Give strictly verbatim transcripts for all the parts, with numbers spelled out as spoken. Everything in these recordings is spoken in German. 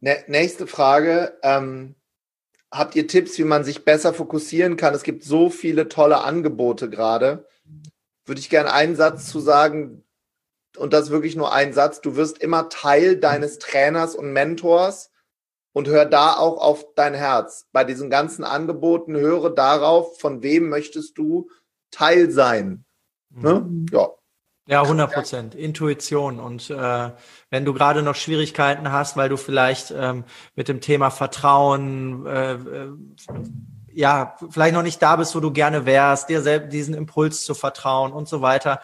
Nächste Frage. Ähm, habt ihr Tipps, wie man sich besser fokussieren kann? Es gibt so viele tolle Angebote gerade. Würde ich gerne einen Satz zu sagen, und das ist wirklich nur ein Satz. Du wirst immer Teil deines Trainers und Mentors und hör da auch auf dein Herz. Bei diesen ganzen Angeboten höre darauf, von wem möchtest du Teil sein. Ne? Ja. Ja, hundert Prozent. Intuition. Und äh, wenn du gerade noch Schwierigkeiten hast, weil du vielleicht ähm, mit dem Thema Vertrauen äh, äh, ja vielleicht noch nicht da bist, wo du gerne wärst, dir selbst diesen Impuls zu vertrauen und so weiter,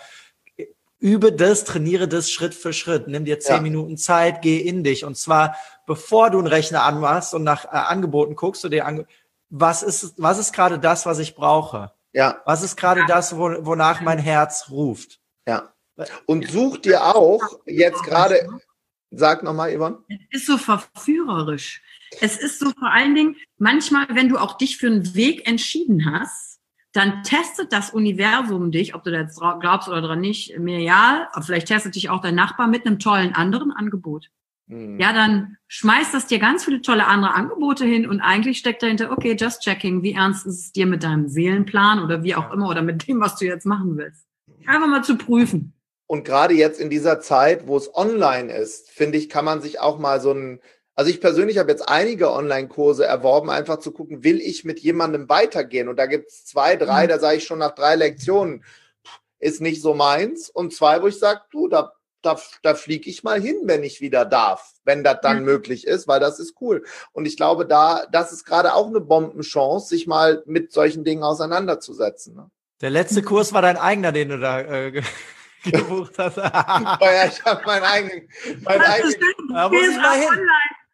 übe das, trainiere das Schritt für Schritt. Nimm dir zehn ja. Minuten Zeit, geh in dich. Und zwar, bevor du einen Rechner anmachst und nach äh, Angeboten guckst, du dir an, was ist was ist gerade das, was ich brauche? Ja. Was ist gerade das, wo, wonach mein Herz ruft? Ja. Und such dir auch jetzt gerade, sag nochmal, Yvonne. Es ist so verführerisch. Es ist so vor allen Dingen, manchmal, wenn du auch dich für einen Weg entschieden hast, dann testet das Universum dich, ob du da jetzt glaubst oder dran nicht, mir ja, aber vielleicht testet dich auch dein Nachbar mit einem tollen anderen Angebot. Hm. Ja, dann schmeißt das dir ganz viele tolle andere Angebote hin und eigentlich steckt dahinter, okay, just checking, wie ernst ist es dir mit deinem Seelenplan oder wie auch immer oder mit dem, was du jetzt machen willst. Einfach mal zu prüfen. Und gerade jetzt in dieser Zeit, wo es online ist, finde ich, kann man sich auch mal so ein, also ich persönlich habe jetzt einige Online-Kurse erworben, einfach zu gucken, will ich mit jemandem weitergehen? Und da gibt es zwei, drei, da sage ich schon nach drei Lektionen, ist nicht so meins. Und zwei, wo ich sage, du, da, da, da fliege ich mal hin, wenn ich wieder darf, wenn das dann ja. möglich ist, weil das ist cool. Und ich glaube, da, das ist gerade auch eine Bombenchance, sich mal mit solchen Dingen auseinanderzusetzen. Ne? Der letzte Kurs war dein eigener, den du da äh, gebucht hast. Ja, ich habe meinen eigenen. Mein eigenen da muss ich mal hin.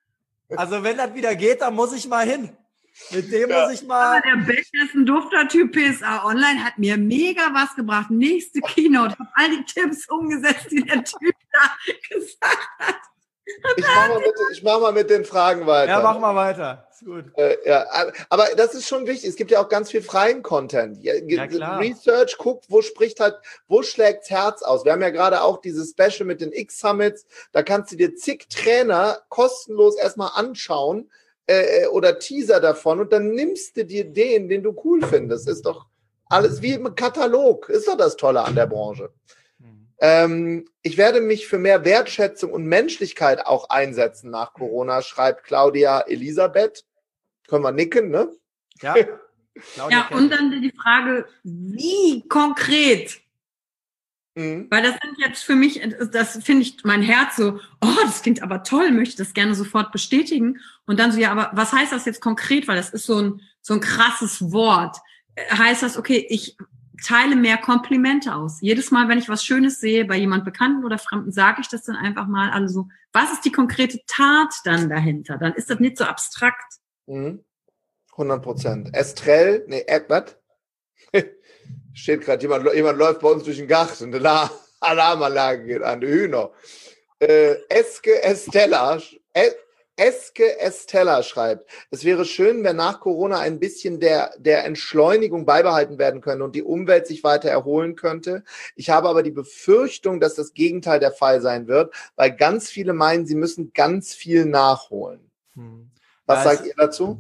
Also wenn das wieder geht, dann muss ich mal hin. Mit dem ja. muss ich mal. Aber der Beck ist ein dufter Typ. P S A Online hat mir mega was gebracht. Nächste Keynote. Habe all die Tipps umgesetzt, die der Typ da gesagt hat. Ich mache mal, mach mal mit den Fragen weiter. Ja, mach mal weiter. Ist gut. Äh, ja, aber das ist schon wichtig. Es gibt ja auch ganz viel freien Content. Ja, klar. Research, guckt, wo spricht halt, wo schlägt's Herz aus. Wir haben ja gerade auch dieses Special mit den X-Summits. Da kannst du dir zig Trainer kostenlos erstmal anschauen äh, oder Teaser davon und dann nimmst du dir den, den du cool findest. Ist doch alles wie im Katalog. Ist doch das Tolle an der Branche. Ähm, ich werde mich für mehr Wertschätzung und Menschlichkeit auch einsetzen nach Corona, schreibt Claudia Elisabeth. Können wir nicken, ne? Ja. Ja, und dann die Frage, wie konkret? Mhm. Weil das sind jetzt für mich, das finde ich mein Herz so, oh, das klingt aber toll, möchte das gerne sofort bestätigen. Und dann so, ja, aber was heißt das jetzt konkret? Weil das ist so ein, so ein krasses Wort. Heißt das, okay, ich teile mehr Komplimente aus. Jedes Mal, wenn ich was Schönes sehe bei jemand Bekannten oder Fremden, sage ich das dann einfach mal. Also, was ist die konkrete Tat dann dahinter? Dann ist das nicht so abstrakt. Mhm. hundert Prozent. Estrell, nee, Edward. Steht gerade, jemand, jemand läuft bei uns durch den Garten. Eine Alarmanlage geht an, die Hühner. Äh, Eske Estella, es, Eske Estella schreibt, es wäre schön, wenn nach Corona ein bisschen der, der Entschleunigung beibehalten werden könnte und die Umwelt sich weiter erholen könnte. Ich habe aber die Befürchtung, dass das Gegenteil der Fall sein wird, weil ganz viele meinen, sie müssen ganz viel nachholen. Hm. Was das, sagt ihr dazu?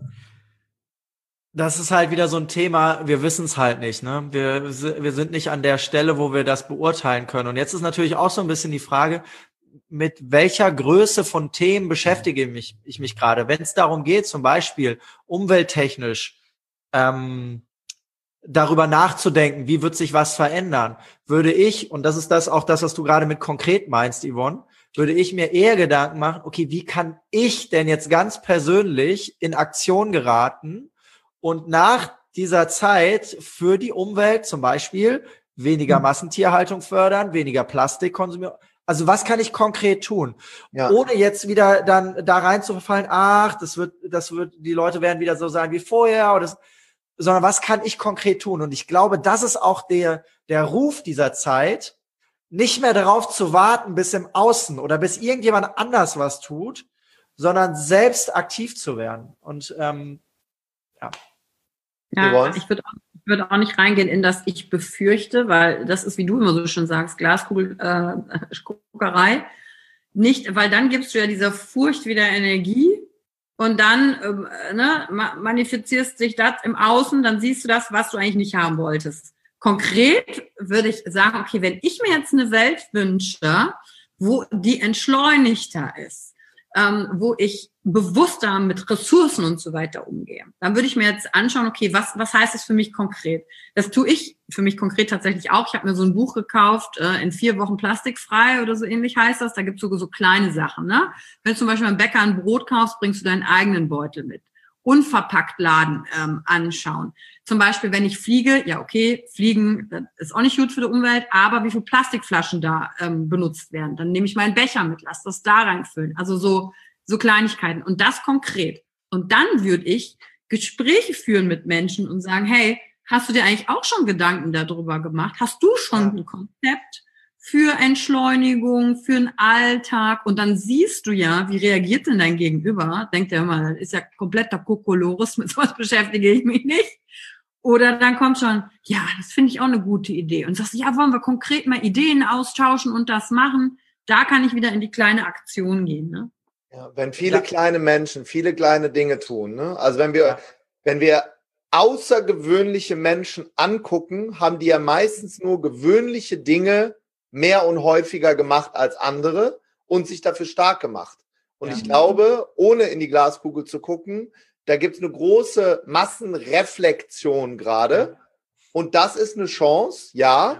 Das ist halt wieder so ein Thema, wir wissen es halt nicht, ne? Wir, wir sind nicht an der Stelle, wo wir das beurteilen können. Und jetzt ist natürlich auch so ein bisschen die Frage, mit welcher Größe von Themen beschäftige mich, ich mich gerade? Wenn es darum geht, zum Beispiel umwelttechnisch ähm, darüber nachzudenken, wie wird sich was verändern, würde ich, und das ist das auch das, was du gerade mit konkret meinst, Yvonne, würde ich mir eher Gedanken machen, okay, wie kann ich denn jetzt ganz persönlich in Aktion geraten und nach dieser Zeit für die Umwelt zum Beispiel weniger Massentierhaltung fördern, weniger Plastik konsumieren. Also was kann ich konkret tun? Ja. Ohne jetzt wieder dann da rein zu verfallen, ach, das wird, das wird, die Leute werden wieder so sein wie vorher, oder das, sondern was kann ich konkret tun? Und ich glaube, das ist auch der, der Ruf dieser Zeit, nicht mehr darauf zu warten, bis im Außen oder bis irgendjemand anders was tut, sondern selbst aktiv zu werden. Und ähm, ja. Ja, ich würde auch, ich würde auch nicht reingehen in das ich befürchte, weil das ist, wie du immer so schön sagst, Glaskugel, äh, Guckerei. Nicht, weil dann gibst du ja dieser Furcht wieder Energie Und dann äh, ne, manifestierst sich das im Außen, dann siehst du das, was du eigentlich nicht haben wolltest. Konkret würde ich sagen, okay, wenn ich mir jetzt eine Welt wünsche, wo die entschleunigter ist, ähm, wo ich bewusster mit Ressourcen und so weiter umgehe, dann würde ich mir jetzt anschauen, okay, was was heißt das für mich konkret? Das tue ich für mich konkret tatsächlich auch. Ich habe mir so ein Buch gekauft, äh, in vier Wochen plastikfrei oder so ähnlich heißt das. Da gibt es so, so kleine Sachen. Ne? Wenn du zum Beispiel beim Bäcker ein Brot kaufst, bringst du deinen eigenen Beutel mit. Unverpackt Laden ähm, anschauen. Zum Beispiel, wenn ich fliege, ja okay, Fliegen das ist auch nicht gut für die Umwelt, aber wie viele Plastikflaschen da ähm, benutzt werden, dann nehme ich meinen Becher mit, lass das da reinfüllen. Also so so Kleinigkeiten und das konkret. Und dann würde ich Gespräche führen mit Menschen und sagen, hey, hast du dir eigentlich auch schon Gedanken darüber gemacht? Hast du schon ja. ein Konzept für Entschleunigung, für den Alltag? Und dann siehst du ja, wie reagiert denn dein Gegenüber? Denkt er immer, das ist ja kompletter Kokolores, mit sowas beschäftige ich mich nicht. Oder dann kommt schon, ja, das finde ich auch eine gute Idee. Und sagst, ja, wollen wir konkret mal Ideen austauschen und das machen? Da kann ich wieder in die kleine Aktion gehen, ne? Ja, wenn viele ja. kleine Menschen viele kleine Dinge tun, ne? Also wenn wir, ja. wenn wir außergewöhnliche Menschen angucken, haben die ja meistens nur gewöhnliche Dinge mehr und häufiger gemacht als andere und sich dafür stark gemacht. Und ja. ich glaube, ohne in die Glaskugel zu gucken, da gibt's eine große Massenreflexion gerade. Ja. Und das ist eine Chance, ja,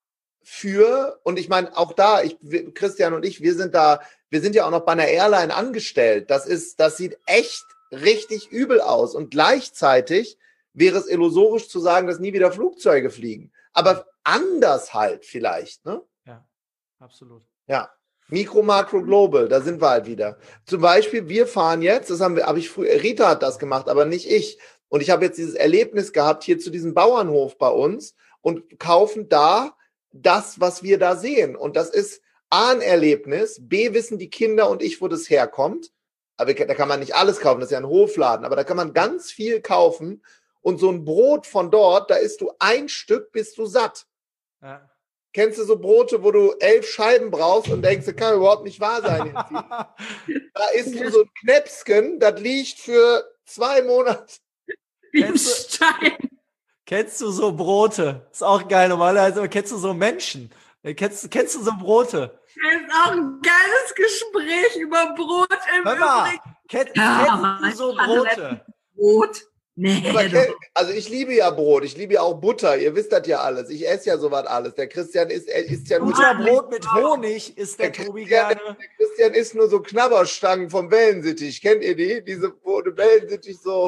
für, und ich meine, auch da, ich, Christian und ich, wir sind da, wir sind ja auch noch bei einer Airline angestellt. Das ist, das sieht echt richtig übel aus. Und gleichzeitig wäre es illusorisch zu sagen, dass nie wieder Flugzeuge fliegen. Aber anders halt vielleicht, ne? Ja, absolut. Ja. Mikro, Makro, Global, da sind wir halt wieder. Zum Beispiel, wir fahren jetzt, das haben wir, habe ich früher, Rita hat das gemacht, aber nicht ich. Und ich habe jetzt dieses Erlebnis gehabt hier zu diesem Bauernhof bei uns und kaufen da das, was wir da sehen. Und das ist A, ein Erlebnis, B, wissen die Kinder und ich, wo das herkommt. Aber da kann man nicht alles kaufen, das ist ja ein Hofladen, aber da kann man ganz viel kaufen. Und so ein Brot von dort, da isst du ein Stück, bist du satt. Ja. Kennst du so Brote, wo du elf Scheiben brauchst und denkst, das kann überhaupt nicht wahr sein. Da isst du so ein Knäpsken, das liegt für zwei Monate. Wie ein Stein. Kennst du so Brote? Ist auch geil, normalerweise. Kennst du so Menschen? Kennst, kennst du so Brote? Das ist auch ein geiles Gespräch über Brot im Hör mal, kenn, ja, kennst du so Brote? Brot? Nee. Kenn, also ich liebe ja Brot, ich liebe ja auch Butter, ihr wisst das ja alles. Ich esse ja sowas alles. Der Christian isst, isst ja nur... Butterbrot mit Honig ist der, der Tobi gerne. Der Christian isst nur so Knabberstangen vom Wellensittich. Kennt ihr die? Diese, wo der Wellensittich so...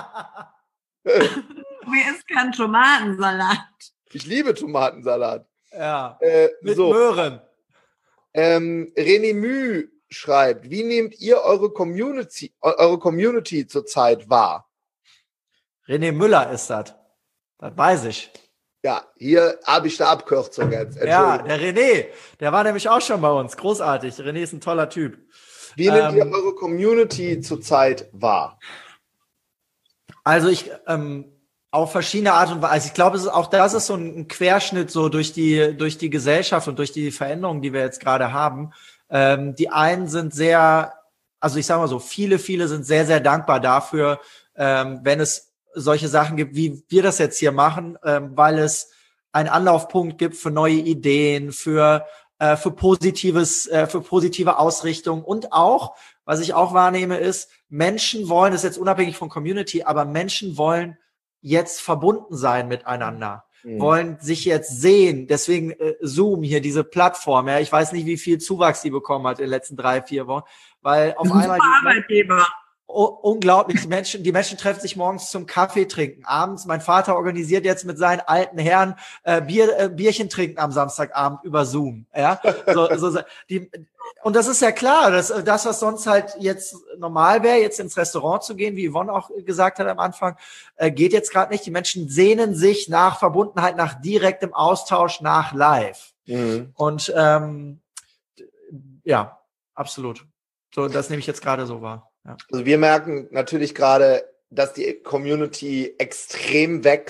Mir ist kein Tomatensalat. Ich liebe Tomatensalat. Ja, äh, mit so. Möhren. Ähm, René Mü schreibt, wie nehmt ihr eure Community, eure Community zurzeit wahr? René Müller ist das. Das weiß ich. Ja, hier habe ich eine Abkürzung jetzt. Ja, der René, der war nämlich auch schon bei uns. Großartig. René ist ein toller Typ. Wie nehmt ähm, ihr eure Community zurzeit wahr? Also ich, ähm, auf verschiedene Art und Weise. Also ich glaube, es ist auch das ist so ein Querschnitt so durch die durch die Gesellschaft und durch die Veränderungen, die wir jetzt gerade haben. Ähm, die einen sind sehr, also ich sage mal so, viele, viele sind sehr, sehr dankbar dafür, ähm, wenn es solche Sachen gibt, wie wir das jetzt hier machen, ähm, weil es einen Anlaufpunkt gibt für neue Ideen, für äh, für positives, äh, für positive Ausrichtung und auch, was ich auch wahrnehme, ist, Menschen wollen, das ist jetzt unabhängig von Community, aber Menschen wollen jetzt verbunden sein miteinander, mhm. wollen sich jetzt sehen. Deswegen äh, Zoom hier, diese Plattform. Ja, ich weiß nicht, wie viel Zuwachs die bekommen hat in den letzten drei, vier Wochen, weil auf einmal die Arbeitgeber. Oh, unglaublich. Die Menschen, die Menschen treffen sich morgens zum Kaffee trinken. Abends, mein Vater organisiert jetzt mit seinen alten Herren äh, Bier, äh, Bierchen trinken am Samstagabend über Zoom. Ja, so, so, die, und das ist ja klar, das, das, was sonst halt jetzt normal wäre, jetzt ins Restaurant zu gehen, wie Yvonne auch gesagt hat am Anfang, äh, geht jetzt gerade nicht. Die Menschen sehnen sich nach Verbundenheit, nach direktem Austausch, nach Live. Mhm. Und ähm, ja, absolut. So, das nehme ich jetzt gerade so wahr. Ja. Also wir merken natürlich gerade, dass die Community extrem wächst.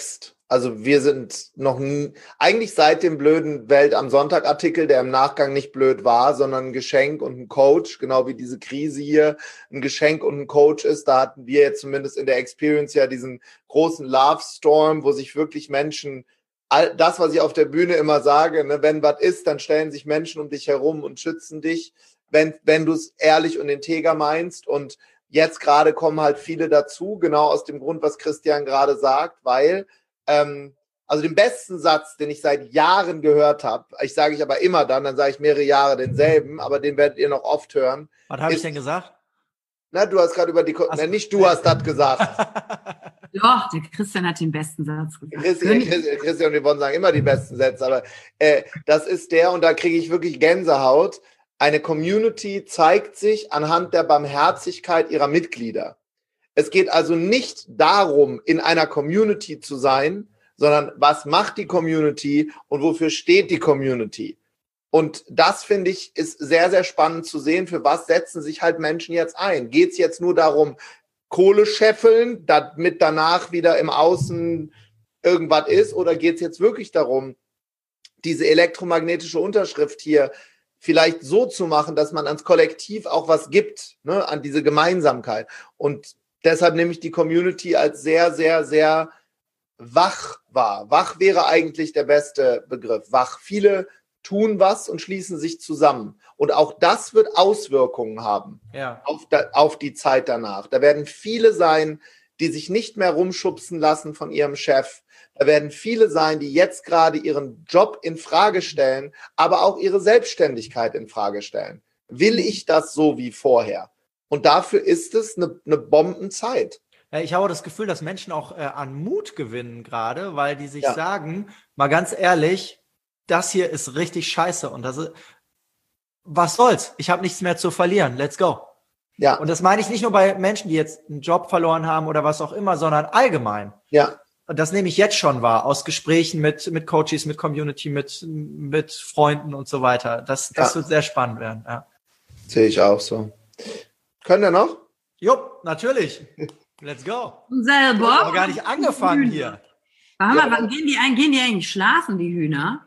Also wir sind noch nie, eigentlich seit dem blöden Welt am Sonntag-Artikel, der im Nachgang nicht blöd war, sondern ein Geschenk und ein Coach, genau wie diese Krise hier ein Geschenk und ein Coach ist. Da hatten wir jetzt zumindest in der Experience ja diesen großen Love Storm, wo sich wirklich Menschen, all das, was ich auf der Bühne immer sage, ne, wenn was ist, dann stellen sich Menschen um dich herum und schützen dich, wenn, wenn du es ehrlich und integer meinst. Und jetzt gerade kommen halt viele dazu, genau aus dem Grund, was Christian gerade sagt, weil also den besten Satz, den ich seit Jahren gehört habe, ich sage ich aber immer dann, dann sage ich mehrere Jahre denselben, aber den werdet ihr noch oft hören. Was habe ich denn gesagt? Na, du hast gerade über die, na, nicht du hast das gesagt. Doch, der Christian hat den besten Satz gesagt. Christian, Christian und Yvonne sagen immer die besten Sätze, aber äh, das ist der, und da kriege ich wirklich Gänsehaut. Eine Community zeigt sich anhand der Barmherzigkeit ihrer Mitglieder. Es geht also nicht darum, in einer Community zu sein, sondern was macht die Community und wofür steht die Community? Und das, finde ich, ist sehr, sehr spannend zu sehen, für was setzen sich halt Menschen jetzt ein. Geht es jetzt nur darum, Kohle scheffeln, damit danach wieder im Außen irgendwas ist, oder geht es jetzt wirklich darum, diese elektromagnetische Unterschrift hier vielleicht so zu machen, dass man ans Kollektiv auch was gibt, ne, an diese Gemeinsamkeit? Und deshalb nehme ich die Community als sehr, sehr, sehr wach wahr. Wach wäre eigentlich der beste Begriff. Wach. Viele tun was und schließen sich zusammen. Und auch das wird Auswirkungen haben, ja, auf, da, auf die Zeit danach. Da werden viele sein, die sich nicht mehr rumschubsen lassen von ihrem Chef. Da werden viele sein, die jetzt gerade ihren Job in Frage stellen, aber auch ihre Selbstständigkeit in Frage stellen. Will ich das so wie vorher? Und dafür ist es eine, eine Bombenzeit. Ja, ich habe das Gefühl, dass Menschen auch äh, an Mut gewinnen gerade, weil die sich ja. sagen, mal ganz ehrlich, das hier ist richtig scheiße und das ist, was soll's? Ich habe nichts mehr zu verlieren. Let's go. Ja. Und das meine ich nicht nur bei Menschen, die jetzt einen Job verloren haben oder was auch immer, sondern allgemein. Ja. Und das nehme ich jetzt schon wahr, aus Gesprächen mit mit Coaches, mit Community, mit mit Freunden und so weiter. Das, das ja. wird sehr spannend werden. Ja. Sehe ich auch so. Können wir noch? Jupp, natürlich. Let's go. Selber? Ich habe gar nicht angefangen hier. Warte mal, ja. wann gehen die, gehen die eigentlich schlafen, die Hühner?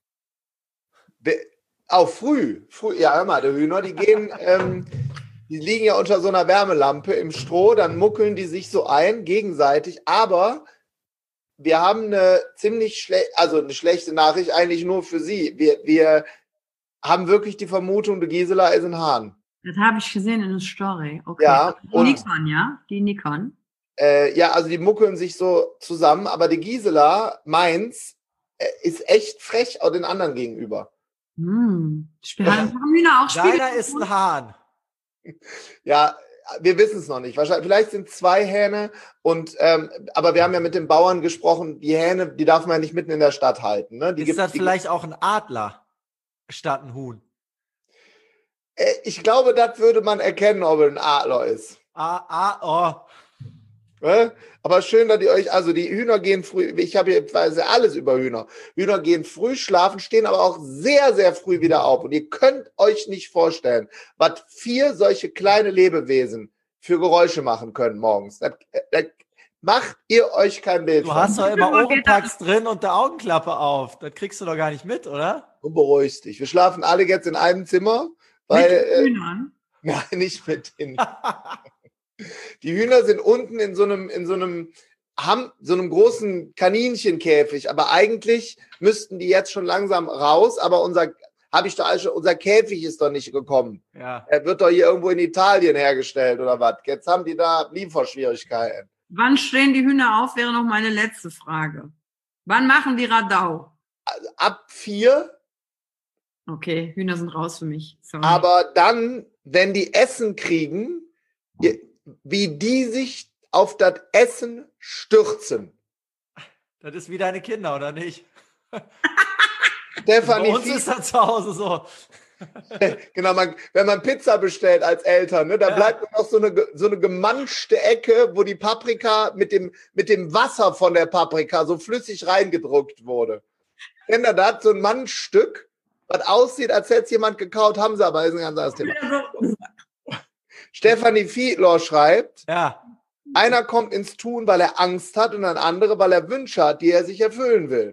Auch früh. früh. Ja, hör mal, die Hühner, die gehen, ähm, die liegen ja unter so einer Wärmelampe im Stroh, dann muckeln die sich so ein, gegenseitig. Aber wir haben eine ziemlich schlechte, also eine schlechte Nachricht eigentlich nur für Sie. Wir, wir haben wirklich die Vermutung, die Gisela ist ein Hahn. Das habe ich gesehen in der Story. Okay. Ja, die Nikon, ja? Die Nikon. Äh, ja, also die muckeln sich so zusammen, aber die Gisela, meins, äh, ist echt frech auch den anderen gegenüber. Hm. Haben Hühner auch Spiele? Deiner ist ein Hahn. Ja, wir wissen es noch nicht. Wahrscheinlich, vielleicht sind zwei Hähne und ähm, aber wir haben ja mit den Bauern gesprochen, die Hähne, die darf man ja nicht mitten in der Stadt halten. Ne? Die ist gibt, das die vielleicht auch ein Adler statt ein Huhn? Äh, ich glaube, das würde man erkennen, ob es ein Adler ist. Ah, ah, oh. Ja? Aber schön, dass ihr euch, also die Hühner gehen früh, ich habe hier weiß ja alles über Hühner. Hühner gehen früh schlafen, stehen aber auch sehr, sehr früh wieder auf. Und ihr könnt euch nicht vorstellen, was vier solche kleine Lebewesen für Geräusche machen können morgens. Das, das macht ihr euch kein Bild Du von. hast doch immer Ohrenpacks drin und der Augenklappe auf. Das kriegst du doch gar nicht mit, oder? Du beruhigst dich. Wir schlafen alle jetzt in einem Zimmer. Weil, mit den Hühnern? Äh, nein, nicht mit den Die Hühner sind unten in so einem, in so einem, haben so einem großen Kaninchenkäfig, aber eigentlich müssten die jetzt schon langsam raus, aber unser, habe ich doch also, unser Käfig ist doch nicht gekommen. Ja. Er wird doch hier irgendwo in Italien hergestellt oder was. Jetzt haben die da Lieferschwierigkeiten. Wann stehen die Hühner auf, wäre noch meine letzte Frage. Wann machen die Radau? Also ab vier. Okay, Hühner sind raus für mich. Sorry. Aber dann, wenn die Essen kriegen, wie die sich auf das Essen stürzen. Das ist wie deine Kinder, oder nicht? Stefanie, bei uns ist das zu Hause so. Genau, man, wenn man Pizza bestellt als Eltern, ne, da ja. bleibt nur noch so eine, so eine gemanschte Ecke, wo die Paprika mit dem, mit dem Wasser von der Paprika so flüssig reingedruckt wurde. Denn da hat so ein Mannstück, was aussieht, als hätte es jemand gekaut, haben sie aber, ist ein ganz anderes Thema. Stefanie Fiedler schreibt, ja. Einer kommt ins Tun, weil er Angst hat und ein anderer, weil er Wünsche hat, die er sich erfüllen will.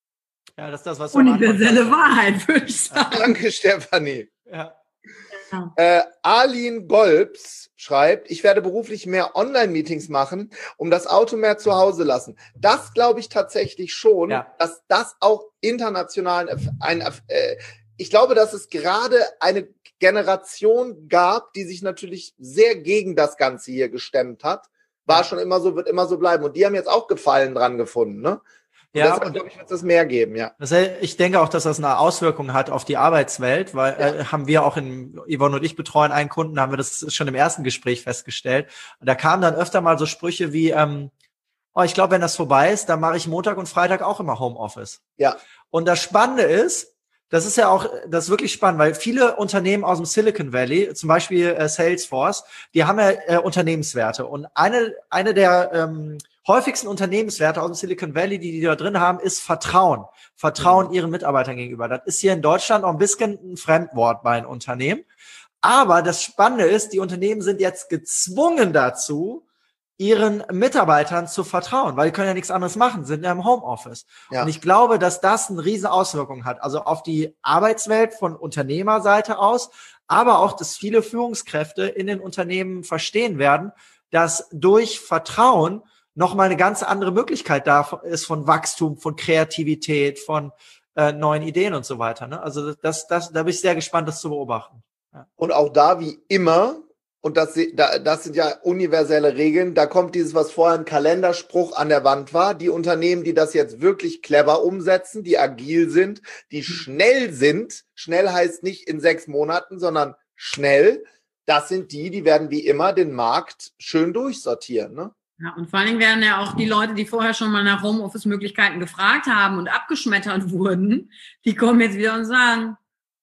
Ja, das ist das, was universelle Wahrheit, würde ich sagen. Danke, Stefanie. Ja. Ja. Äh, Arlene Golbs schreibt, ich werde beruflich mehr Online-Meetings machen, um das Auto mehr zu Hause lassen. Das glaube ich tatsächlich schon, ja. dass das auch international ein, äh, ich glaube, dass es gerade eine Generation gab, die sich natürlich sehr gegen das Ganze hier gestemmt hat. War ja. schon immer so, wird immer so bleiben. Und die haben jetzt auch Gefallen dran gefunden, ne? Und ja, deshalb, glaube ich, wird es mehr geben, ja. Das, ich denke auch, dass das eine Auswirkung hat auf die Arbeitswelt, weil ja. äh, haben wir auch in, Yvonne und ich betreuen einen Kunden, haben wir das schon im ersten Gespräch festgestellt. Und da kamen dann öfter mal so Sprüche wie, ähm, oh, ich glaube, wenn das vorbei ist, dann mache ich Montag und Freitag auch immer Homeoffice. Ja. Und das Spannende ist, das ist ja auch, das ist wirklich spannend, weil viele Unternehmen aus dem Silicon Valley, zum Beispiel äh, Salesforce, die haben ja äh, Unternehmenswerte. Und eine, eine der ähm, häufigsten Unternehmenswerte aus dem Silicon Valley, die die da drin haben, ist Vertrauen. Vertrauen mhm. ihren Mitarbeitern gegenüber. Das ist hier in Deutschland auch ein bisschen ein Fremdwort bei einem Unternehmen. Aber das Spannende ist, die Unternehmen sind jetzt gezwungen dazu, ihren Mitarbeitern zu vertrauen, weil die können ja nichts anderes machen, sind ja im Homeoffice. Ja. Und ich glaube, dass das eine riesen Auswirkung hat, also auf die Arbeitswelt von Unternehmerseite aus, aber auch, dass viele Führungskräfte in den Unternehmen verstehen werden, dass durch Vertrauen nochmal eine ganz andere Möglichkeit da ist von Wachstum, von Kreativität, von äh, neuen Ideen und so weiter. Ne? Also das, das, da bin ich sehr gespannt, das zu beobachten. Ja. Und auch da wie immer, und das, das sind ja universelle Regeln, da kommt dieses, was vorher ein Kalenderspruch an der Wand war, die Unternehmen, die das jetzt wirklich clever umsetzen, die agil sind, die schnell sind, schnell heißt nicht in sechs Monaten, sondern schnell, das sind die, die werden wie immer den Markt schön durchsortieren, ne? Ja, und vor allen Dingen werden ja auch die Leute, die vorher schon mal nach Homeoffice-Möglichkeiten gefragt haben und abgeschmettert wurden, die kommen jetzt wieder und sagen,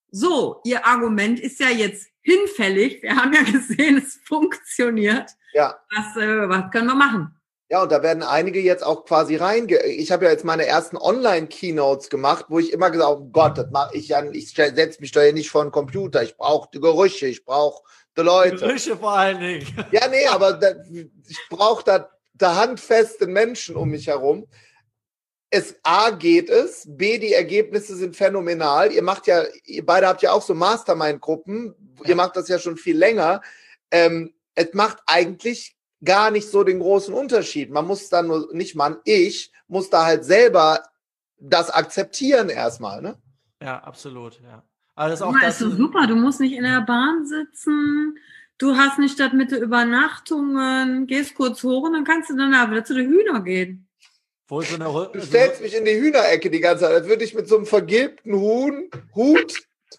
so, Ihr Argument ist ja jetzt hinfällig. Wir haben ja gesehen, es funktioniert. Ja. Was, äh, was können wir machen? Ja, und da werden einige jetzt auch quasi reinge... Ich habe ja jetzt meine ersten Online-Keynotes gemacht, wo ich immer gesagt habe, oh Gott, das mache ich ja, ich setze mich da ja nicht vor den Computer. Ich brauche die Gerüche, ich brauche die Leute. Gerüche vor allen Dingen. Ja, nee, aber da, ich brauche da, da handfeste Menschen um mich herum. Es, A, geht es, B, die Ergebnisse sind phänomenal. Ihr macht ja, ihr beide habt ja auch so Mastermind-Gruppen, ja. Ihr macht das ja schon viel länger. Ähm, es macht eigentlich gar nicht so den großen Unterschied. Man muss dann nur, nicht man, ich, muss da halt selber das akzeptieren erstmal, ne? Ja, absolut, ja. Aber das ist auch ja, das, ist so super, du musst nicht in der Bahn sitzen, du hast nicht statt mit der Übernachtungen, gehst kurz hoch und dann kannst du danach wieder zu den Hühnern gehen. Wo so eine, du stellst mich in die Hühnerecke die ganze Zeit, als würde ich mit so einem vergilbten Huhn, Hut.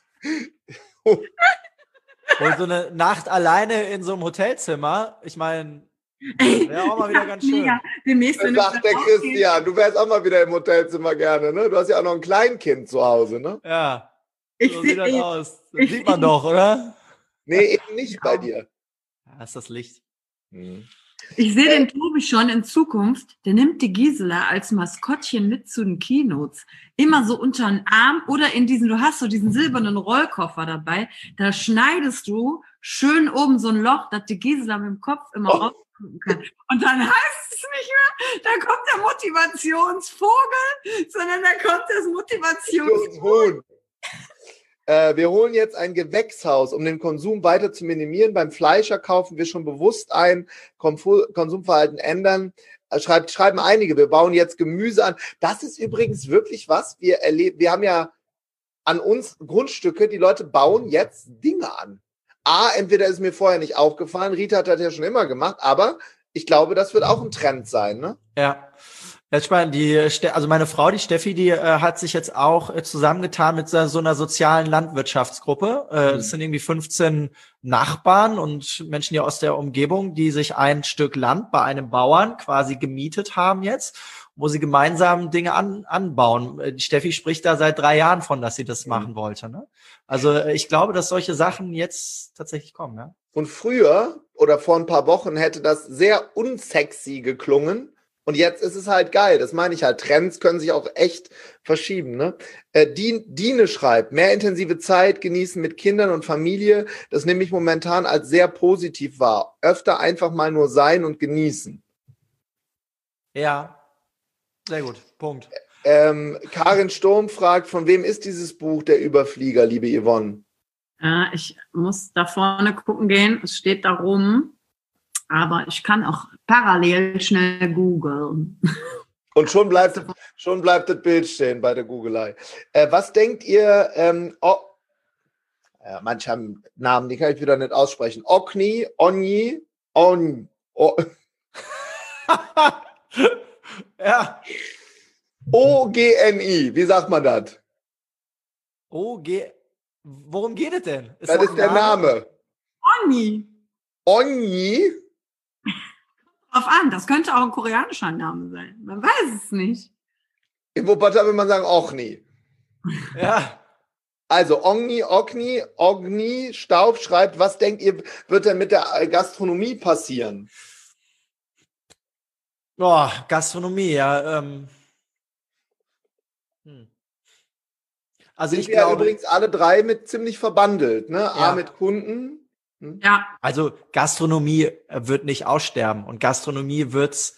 Und so eine Nacht alleine in so einem Hotelzimmer, ich meine, wäre auch mal wieder ganz schön. Ja, demnächst, das sagt der Christian, du wärst auch mal wieder im Hotelzimmer gerne, ne? Du hast ja auch noch ein Kleinkind zu Hause, ne? Ja, ich so sieht das aus. Das sieht man doch, oder? Nee, eben nicht ja. bei dir. Ja, das ist das Licht. Hm. Ich sehe den Tobi schon in Zukunft, der nimmt die Gisela als Maskottchen mit zu den Keynotes. Immer so unter den Arm oder in diesen, du hast so diesen silbernen Rollkoffer dabei, da schneidest du schön oben so ein Loch, dass die Gisela mit dem Kopf immer oh. rausgucken kann. Und dann heißt es nicht mehr, da kommt der Motivationsvogel, sondern da kommt das Motivationshuhn. Äh, wir holen jetzt ein Gewächshaus, um den Konsum weiter zu minimieren. Beim Fleischer kaufen wir schon bewusst ein, Konfu- Konsumverhalten ändern. Äh, schreibt, schreiben einige, wir bauen jetzt Gemüse an. Das ist übrigens wirklich was. Wir erleben, wir haben ja an uns Grundstücke, die Leute bauen jetzt Dinge an. A, entweder ist mir vorher nicht aufgefallen, Rita hat das ja schon immer gemacht, aber ich glaube, das wird auch ein Trend sein, ne? Ja. Jetzt spannend, die, also meine Frau, die Steffi, die äh, hat sich jetzt auch äh, zusammengetan mit so, so einer sozialen Landwirtschaftsgruppe. Äh, mhm. Das sind irgendwie fünfzehn Nachbarn und Menschen hier aus der Umgebung, die sich ein Stück Land bei einem Bauern quasi gemietet haben jetzt, wo sie gemeinsam Dinge an, anbauen. Die Steffi spricht da seit drei Jahren von, dass sie das mhm. machen wollte. Ne? Also ich glaube, dass solche Sachen jetzt tatsächlich kommen. Ja? Und früher oder vor ein paar Wochen hätte das sehr unsexy geklungen, Und jetzt ist es halt geil. Das meine ich halt. Trends können sich auch echt verschieben. Ne? Äh, Dien, Dine schreibt, mehr intensive Zeit genießen mit Kindern und Familie. Das nehme ich momentan als sehr positiv wahr. Öfter einfach mal nur sein und genießen. Ja, sehr gut. Punkt. Ähm, Karin Sturm fragt, von wem ist dieses Buch, Der Überflieger, liebe Yvonne? Äh, ich muss da vorne gucken gehen. Es steht da rum. Aber ich kann auch parallel schnell googeln. Und schon bleibt, schon bleibt das Bild stehen bei der Googelei. Äh, was denkt ihr, ähm, oh, ja, manche haben Namen, die kann ich wieder nicht aussprechen. Ogni, Onyi, On, oh. Ja. O G N I, wie sagt man das? O G, worum geht es denn? Ist das, das ist der Name. Name. Onyi. Onyi? Drauf an, das könnte auch ein koreanischer Name sein. Man weiß es nicht. In Wuppertal will man sagen Ochni. Ja. Also Ogni, Ogni, Ogni, Staub schreibt, was denkt ihr, wird denn mit der Gastronomie passieren? Boah, Gastronomie, ja. Ähm. Hm. Also Sind ich wir glaube, ja übrigens alle drei mit ziemlich verbandelt, ne? A ja. mit Kunden. Hm? Ja. Also Gastronomie wird nicht aussterben und Gastronomie wird's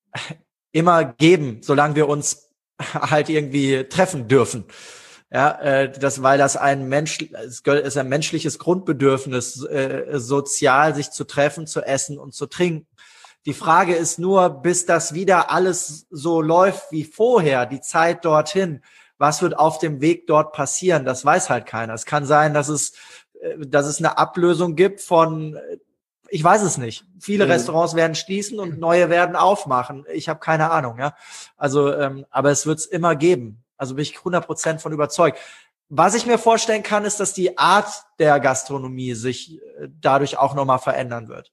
immer geben, solange wir uns halt irgendwie treffen dürfen. Ja, äh, das, weil das ein Mensch, es ist ein menschliches Grundbedürfnis, äh, sozial sich zu treffen, zu essen und zu trinken. Die Frage ist nur, bis das wieder alles so läuft wie vorher, die Zeit dorthin, was wird auf dem Weg dort passieren? Das weiß halt keiner. Es kann sein, dass es, dass es eine Ablösung gibt von, ich weiß es nicht. Viele mhm. Restaurants werden schließen und neue werden aufmachen. Ich habe keine Ahnung, ja. Also, ähm, aber es wird es immer geben. Also bin ich hundert Prozent von überzeugt. Was ich mir vorstellen kann, ist, dass die Art der Gastronomie sich dadurch auch nochmal verändern wird.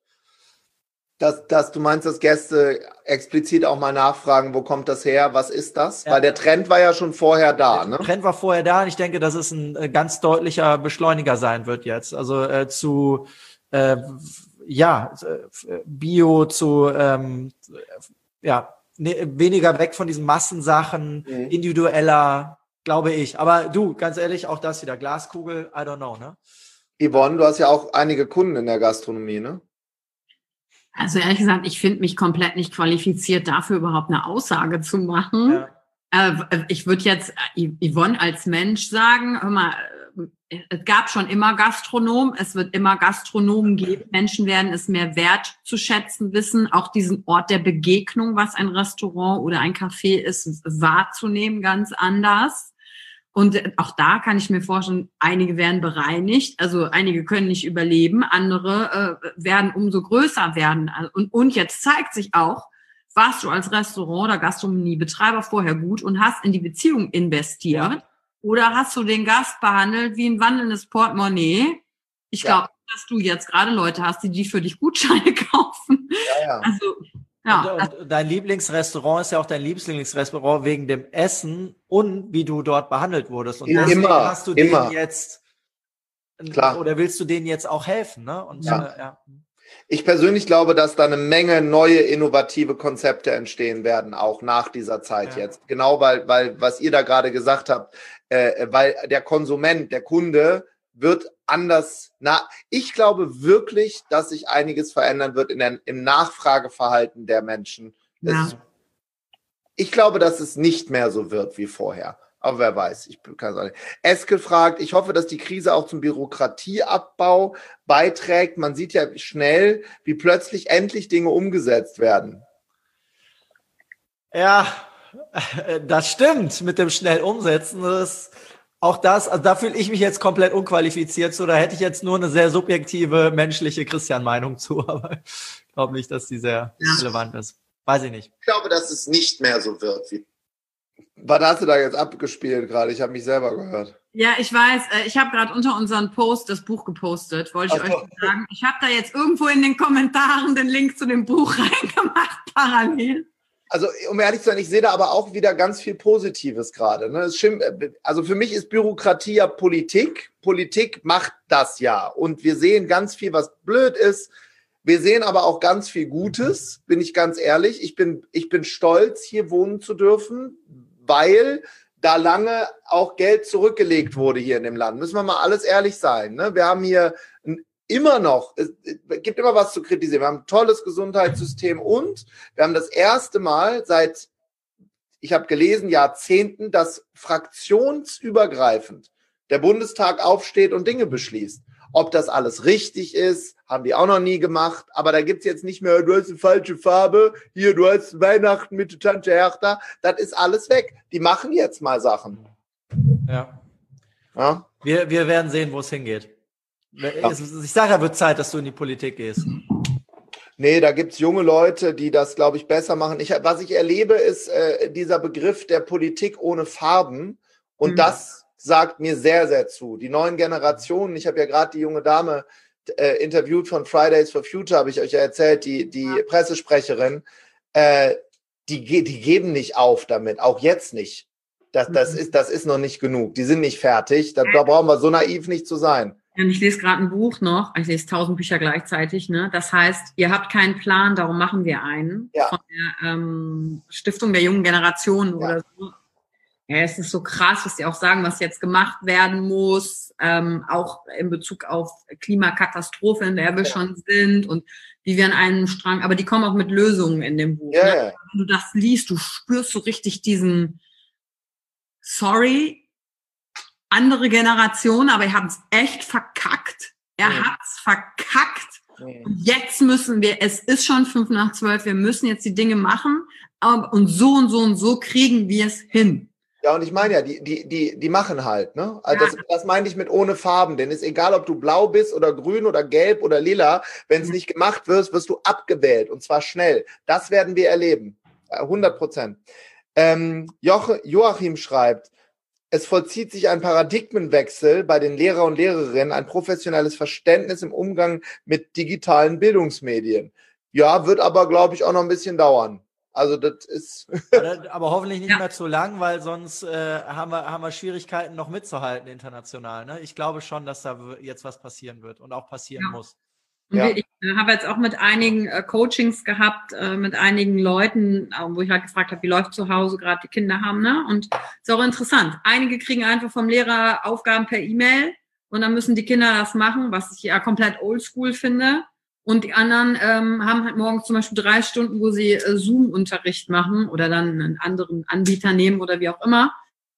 Dass, dass du meinst, dass Gäste explizit auch mal nachfragen, wo kommt das her, was ist das? Ja. Weil der Trend war ja schon vorher da, der ne? Der Trend war vorher da und ich denke, dass es ein äh, ganz deutlicher Beschleuniger sein wird jetzt. Also äh, zu, äh, ja, äh, Bio, zu, ähm, ja, ne, weniger weg von diesen Massensachen, mhm. individueller, glaube ich. Aber du, ganz ehrlich, auch das wieder, Glaskugel, I don't know, ne? Yvonne, du hast ja auch einige Kunden in der Gastronomie, ne? Also ehrlich gesagt, ich finde mich komplett nicht qualifiziert, dafür überhaupt eine Aussage zu machen. Ja. Äh, ich würde jetzt Yvonne als Mensch sagen, hör mal, es gab schon immer Gastronomen, es wird immer Gastronomen geben. Menschen werden es mehr wert zu schätzen wissen, auch diesen Ort der Begegnung, was ein Restaurant oder ein Café ist, wahrzunehmen, ganz anders. Und auch da kann ich mir vorstellen, einige werden bereinigt, also einige können nicht überleben, andere äh, werden umso größer werden. Und, und jetzt zeigt sich auch, warst du als Restaurant- oder Gastronomiebetreiber vorher gut und hast in die Beziehung investiert, ja. Oder hast du den Gast behandelt wie ein wandelndes Portemonnaie? Ich glaube, ja. dass du jetzt gerade Leute hast, die die für dich Gutscheine kaufen. Ja, ja. Also Ja. Und, und dein Lieblingsrestaurant ist ja auch dein Lieblingsrestaurant wegen dem Essen und wie du dort behandelt wurdest. Und ja, deswegen immer, hast du immer. denen jetzt, Klar. oder willst du denen jetzt auch helfen, ne? Und, ja. Äh, ja. Ich persönlich glaube, dass da eine Menge neue, innovative Konzepte entstehen werden, auch nach dieser Zeit ja. jetzt. Genau, weil, weil, was ihr da gerade gesagt habt, äh, weil der Konsument, der Kunde wird anders, na, ich glaube wirklich, dass sich einiges verändern wird in der, im Nachfrageverhalten der Menschen. Ja. Es, ich glaube, dass es nicht mehr so wird wie vorher. Aber wer weiß, ich kann es auch nicht. Eskel fragt, ich hoffe, dass die Krise auch zum Bürokratieabbau beiträgt. Man sieht ja schnell, wie plötzlich endlich Dinge umgesetzt werden. Ja, das stimmt mit dem schnell umsetzen. Das, auch das, also da fühle ich mich jetzt komplett unqualifiziert zu. Da hätte ich jetzt nur eine sehr subjektive, menschliche Christian-Meinung zu. Aber ich glaube nicht, dass die sehr ja. relevant ist. Weiß ich nicht. Ich glaube, dass es nicht mehr so wird wie. Was hast du da jetzt abgespielt gerade? Ich habe mich selber gehört. Ja, ich weiß. Ich habe gerade unter unseren Post das Buch gepostet, wollte ich Ach, euch sagen. Ich habe da jetzt irgendwo in den Kommentaren den Link zu dem Buch reingemacht, parallel. Also, um ehrlich zu sein, ich sehe da aber auch wieder ganz viel Positives gerade. Ne? Also für mich ist Bürokratie ja Politik. Politik macht das ja. Und wir sehen ganz viel, was blöd ist. Wir sehen aber auch ganz viel Gutes, bin ich ganz ehrlich. Ich bin, ich bin stolz, hier wohnen zu dürfen, weil da lange auch Geld zurückgelegt wurde hier in dem Land. Müssen wir mal alles ehrlich sein. Ne? Wir haben hier ein, immer noch, es gibt immer was zu kritisieren. Wir haben ein tolles Gesundheitssystem und wir haben das erste Mal seit, ich habe gelesen, Jahrzehnten, dass fraktionsübergreifend der Bundestag aufsteht und Dinge beschließt. Ob das alles richtig ist, haben die auch noch nie gemacht. Aber da gibt's jetzt nicht mehr, du hast eine falsche Farbe, hier, du hast Weihnachten mit Tante Hertha. Das ist alles weg. Die machen jetzt mal Sachen. Ja. ja? Wir, wir werden sehen, wo es hingeht. Ja. Ich sage, da wird Zeit, dass du in die Politik gehst. Nee, da gibt's junge Leute, die das, glaube ich, besser machen. Ich, was ich erlebe, ist äh, dieser Begriff der Politik ohne Farben. Und mhm. das sagt mir sehr, sehr zu. Die neuen Generationen, ich habe ja gerade die junge Dame äh, interviewt von Fridays for Future, habe ich euch ja erzählt, die, die ja. Pressesprecherin, äh, die, die geben nicht auf damit, auch jetzt nicht. Das, das, ist, das ist noch nicht genug. Die sind nicht fertig. Da, da brauchen wir so naiv nicht zu sein. Und ich lese gerade ein Buch noch, ich lese tausend Bücher gleichzeitig, ne? Das heißt, ihr habt keinen Plan, darum machen wir einen. Ja. Von der ähm, Stiftung der jungen Generation ja. oder so. Ja, es ist so krass, was die auch sagen, was jetzt gemacht werden muss, ähm, auch in Bezug auf Klimakatastrophe, in der wir ja. schon sind und wie wir an einem Strang, aber die kommen auch mit Lösungen in dem Buch. Ja, ne? ja. Wenn du das liest, du spürst so richtig diesen, sorry, andere Generation, aber ihr habt es echt verkackt. Er ja. hat's verkackt. Ja. Und jetzt müssen wir, es ist schon fünf nach zwölf, wir müssen jetzt die Dinge machen und so und so und so kriegen wir es hin. Ja, und ich meine ja, die, die, die, die machen halt, ne? Also ja. das, das meine ich mit ohne Farben, denn es ist egal, ob du blau bist oder grün oder gelb oder lila, wenn es mhm. nicht gemacht wird, wirst du abgewählt und zwar schnell. Das werden wir erleben. hundert Prozent. Ähm, Joach, Joachim schreibt, es vollzieht sich ein Paradigmenwechsel bei den Lehrer und Lehrerinnen, ein professionelles Verständnis im Umgang mit digitalen Bildungsmedien. Ja, wird aber, glaube ich, auch noch ein bisschen dauern. Also das ist... aber hoffentlich nicht ja. mehr zu lang, weil sonst äh, haben wir, haben wir Schwierigkeiten, noch mitzuhalten international. Ne? Ich glaube schon, dass da jetzt was passieren wird und auch passieren ja. muss. Ja. Ich äh, habe jetzt auch mit einigen äh, Coachings gehabt, äh, mit einigen Leuten, äh, wo ich halt gefragt habe, wie läuft zu Hause, gerade die Kinder haben. Ne? Und ist auch interessant. Einige kriegen einfach vom Lehrer Aufgaben per E-Mail und dann müssen die Kinder das machen, was ich ja komplett oldschool finde. Und die anderen ähm, haben halt morgens zum Beispiel drei Stunden, wo sie äh, Zoom-Unterricht machen oder dann einen anderen Anbieter nehmen oder wie auch immer.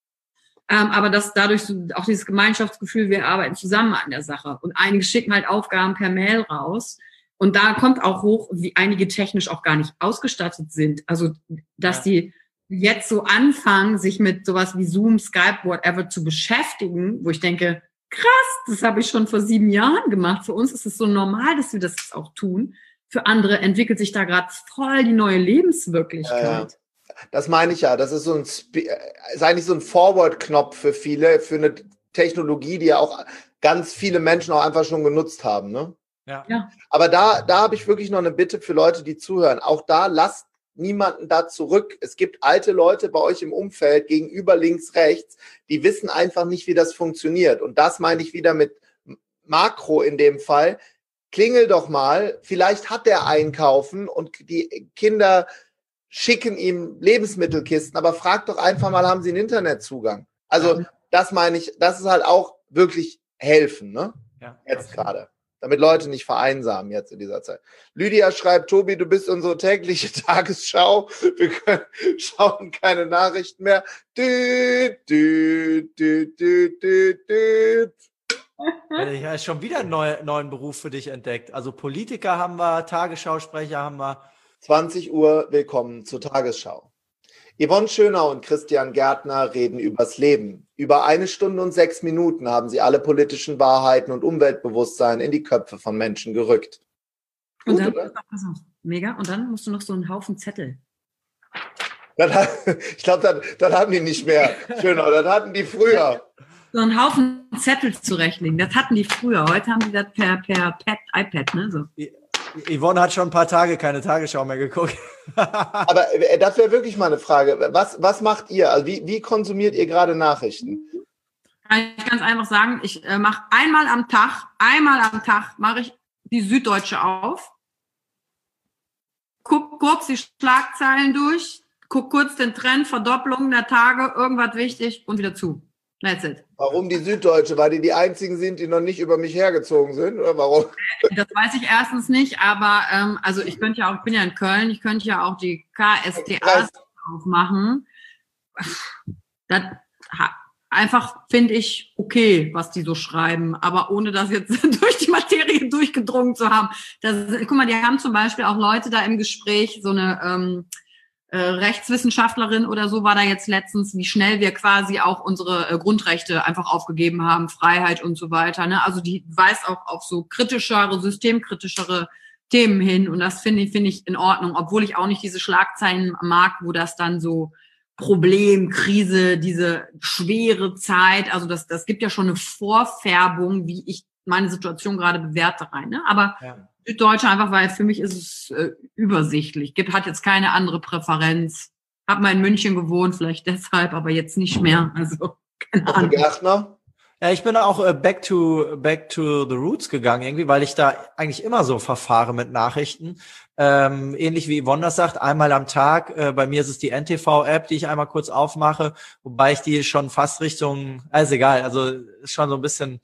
Ähm, aber dass dadurch so auch dieses Gemeinschaftsgefühl, wir arbeiten zusammen an der Sache. Und einige schicken halt Aufgaben per Mail raus. Und da kommt auch hoch, wie einige technisch auch gar nicht ausgestattet sind. Also, dass ja. die jetzt so anfangen, sich mit sowas wie Zoom, Skype, whatever zu beschäftigen, wo ich denke, krass, das habe ich schon vor sieben Jahren gemacht. Für uns ist es so normal, dass wir das auch tun. Für andere entwickelt sich da gerade voll die neue Lebenswirklichkeit. Ja. Das meine ich ja. Das ist so ein, ist eigentlich so ein Forward-Knopf für viele, für eine Technologie, die ja auch ganz viele Menschen auch einfach schon genutzt haben. Ne? Ja. ja. Aber da, da habe ich wirklich noch eine Bitte für Leute, die zuhören. Auch da lasst niemanden da zurück. Es gibt alte Leute bei euch im Umfeld, gegenüber links, rechts, die wissen einfach nicht, wie das funktioniert. Und das meine ich wieder mit Makro in dem Fall. Klingel doch mal. Vielleicht hat der Einkaufen und die Kinder schicken ihm Lebensmittelkisten, aber frag doch einfach mal, haben sie einen Internetzugang? Also ja. das meine ich, das ist halt auch wirklich helfen, ne? Ja. Jetzt gerade. Damit Leute nicht vereinsamen jetzt in dieser Zeit. Lydia schreibt, Tobi, du bist unsere tägliche Tagesschau. Wir können, schauen keine Nachrichten mehr. Düt, düt, düt, düt, düt, düt. Ich habe schon wieder einen neuen, neuen Beruf für dich entdeckt. Also Politiker haben wir, Tagesschausprecher haben wir. zwanzig Uhr, willkommen zur Tagesschau. Yvonne Schönau und Christian Gärtner reden übers Leben. Über eine Stunde und sechs Minuten haben sie alle politischen Wahrheiten und Umweltbewusstsein in die Köpfe von Menschen gerückt. Und Gut, dann, pass auf, mega. Und dann musst du noch so einen Haufen Zettel. Das, ich glaube, das, das hatten die nicht mehr. Schönau, das hatten die früher. So einen Haufen Zettel zurechtlegen. Das hatten die früher. Heute haben die das per, per Pad, iPad, ne? So. Yvonne hat schon ein paar Tage keine Tagesschau mehr geguckt. Aber das wäre wirklich mal eine Frage. Was, was macht ihr? Also wie, wie konsumiert ihr gerade Nachrichten? Kann ich ganz einfach sagen, ich äh, mache einmal am Tag, einmal am Tag mache ich die Süddeutsche auf guck kurz die Schlagzeilen durch, guck kurz den Trend, Verdopplung der Tage, irgendwas wichtig und wieder zu. That's it. Warum die Süddeutsche? Weil die die einzigen sind, die noch nicht über mich hergezogen sind? Oder warum? Das weiß ich erstens nicht, aber ähm, also ich könnte ja auch, ich bin ja in Köln, ich könnte ja auch die K S T A aufmachen. Das einfach finde ich okay, was die so schreiben, aber ohne das jetzt durch die Materie durchgedrungen zu haben. Das, guck mal, die haben zum Beispiel auch Leute da im Gespräch, so eine ähm, äh, Rechtswissenschaftlerin oder so war da jetzt letztens, wie schnell wir quasi auch unsere äh, Grundrechte einfach aufgegeben haben, Freiheit und so weiter. Ne? Also die weist auch auf so kritischere, systemkritischere Themen hin und das finde ich, finde ich in Ordnung, obwohl ich auch nicht diese Schlagzeilen mag, wo das dann so Problem, Krise, diese schwere Zeit, also das, das gibt ja schon eine Vorfärbung, wie ich meine Situation gerade bewerte rein. Ne? Aber ja. Süddeutsche einfach, weil für mich ist es äh, übersichtlich, gibt, hat jetzt keine andere Präferenz. Hab mal in München gewohnt, vielleicht deshalb, aber jetzt nicht mehr. Also keine Ahnung. Gärtner? Ja, ich bin auch äh, back to back to the roots gegangen irgendwie, weil ich da eigentlich immer so verfahre mit Nachrichten. Ähm, ähnlich wie Yvonne das sagt, einmal am Tag. Äh, bei mir ist es die N T V-App, die ich einmal kurz aufmache, wobei ich die schon fast Richtung, also egal, also ist schon so ein bisschen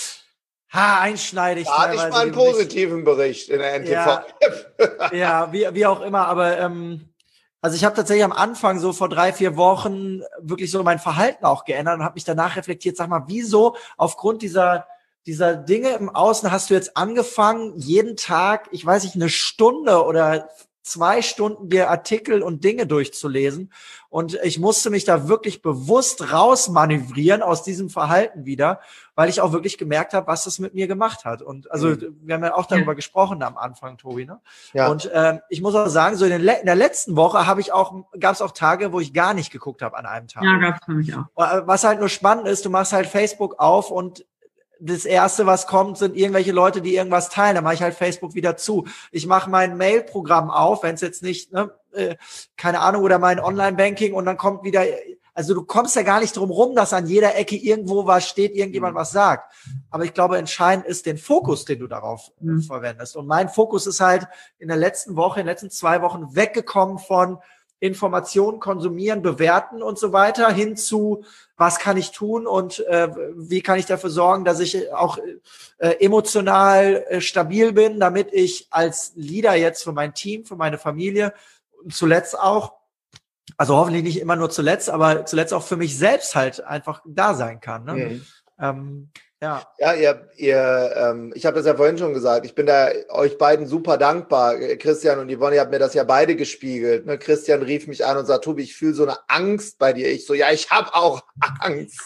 ha, einschneidig. Da hatte ich mal einen positiven Bericht in der N T V-App. Ja, ja wie, wie auch immer, aber ähm, also ich habe tatsächlich am Anfang so vor drei, vier Wochen wirklich so mein Verhalten auch geändert und habe mich danach reflektiert, sag mal, wieso aufgrund dieser dieser Dinge im Außen hast du jetzt angefangen, jeden Tag, ich weiß nicht, eine Stunde oder zwei Stunden dir Artikel und Dinge durchzulesen. Und ich musste mich da wirklich bewusst rausmanövrieren aus diesem Verhalten wieder, weil ich auch wirklich gemerkt habe, was das mit mir gemacht hat. Und also mhm. wir haben ja auch darüber ja. gesprochen am Anfang, Tobi, ne? Ja. Und ähm, ich muss auch sagen, so in, den Le- in der letzten Woche habe ich auch, gab es auch Tage, wo ich gar nicht geguckt habe an einem Tag. Ja, gab es für mich auch. Was halt nur spannend ist, du machst halt Facebook auf und das Erste, was kommt, sind irgendwelche Leute, die irgendwas teilen. Da mache ich halt Facebook wieder zu. Ich mache mein Mail-Programm auf, wenn es jetzt nicht, ne, äh, keine Ahnung, oder mein Online-Banking und dann kommt wieder, also du kommst ja gar nicht drum rum, dass an jeder Ecke irgendwo was steht, irgendjemand was sagt. Aber ich glaube, entscheidend ist den Fokus, den du darauf mhm. verwendest. Und mein Fokus ist halt in der letzten Woche, in den letzten zwei Wochen weggekommen von Informationen konsumieren, bewerten und so weiter, hin zu, was kann ich tun und äh, wie kann ich dafür sorgen, dass ich auch äh, emotional äh, stabil bin, damit ich als Leader jetzt für mein Team, für meine Familie und zuletzt auch, also hoffentlich nicht immer nur zuletzt, aber zuletzt auch für mich selbst halt einfach da sein kann. Ne? Mhm. Ähm, Ja, ja ihr, ihr, ähm, ich habe das ja vorhin schon gesagt, ich bin da euch beiden super dankbar. Christian und Yvonne, ihr habt mir das ja beide gespiegelt. Ne? Christian rief mich an und sagt, Tobi, ich fühle so eine Angst bei dir. Ich so, ja, ich habe auch Angst.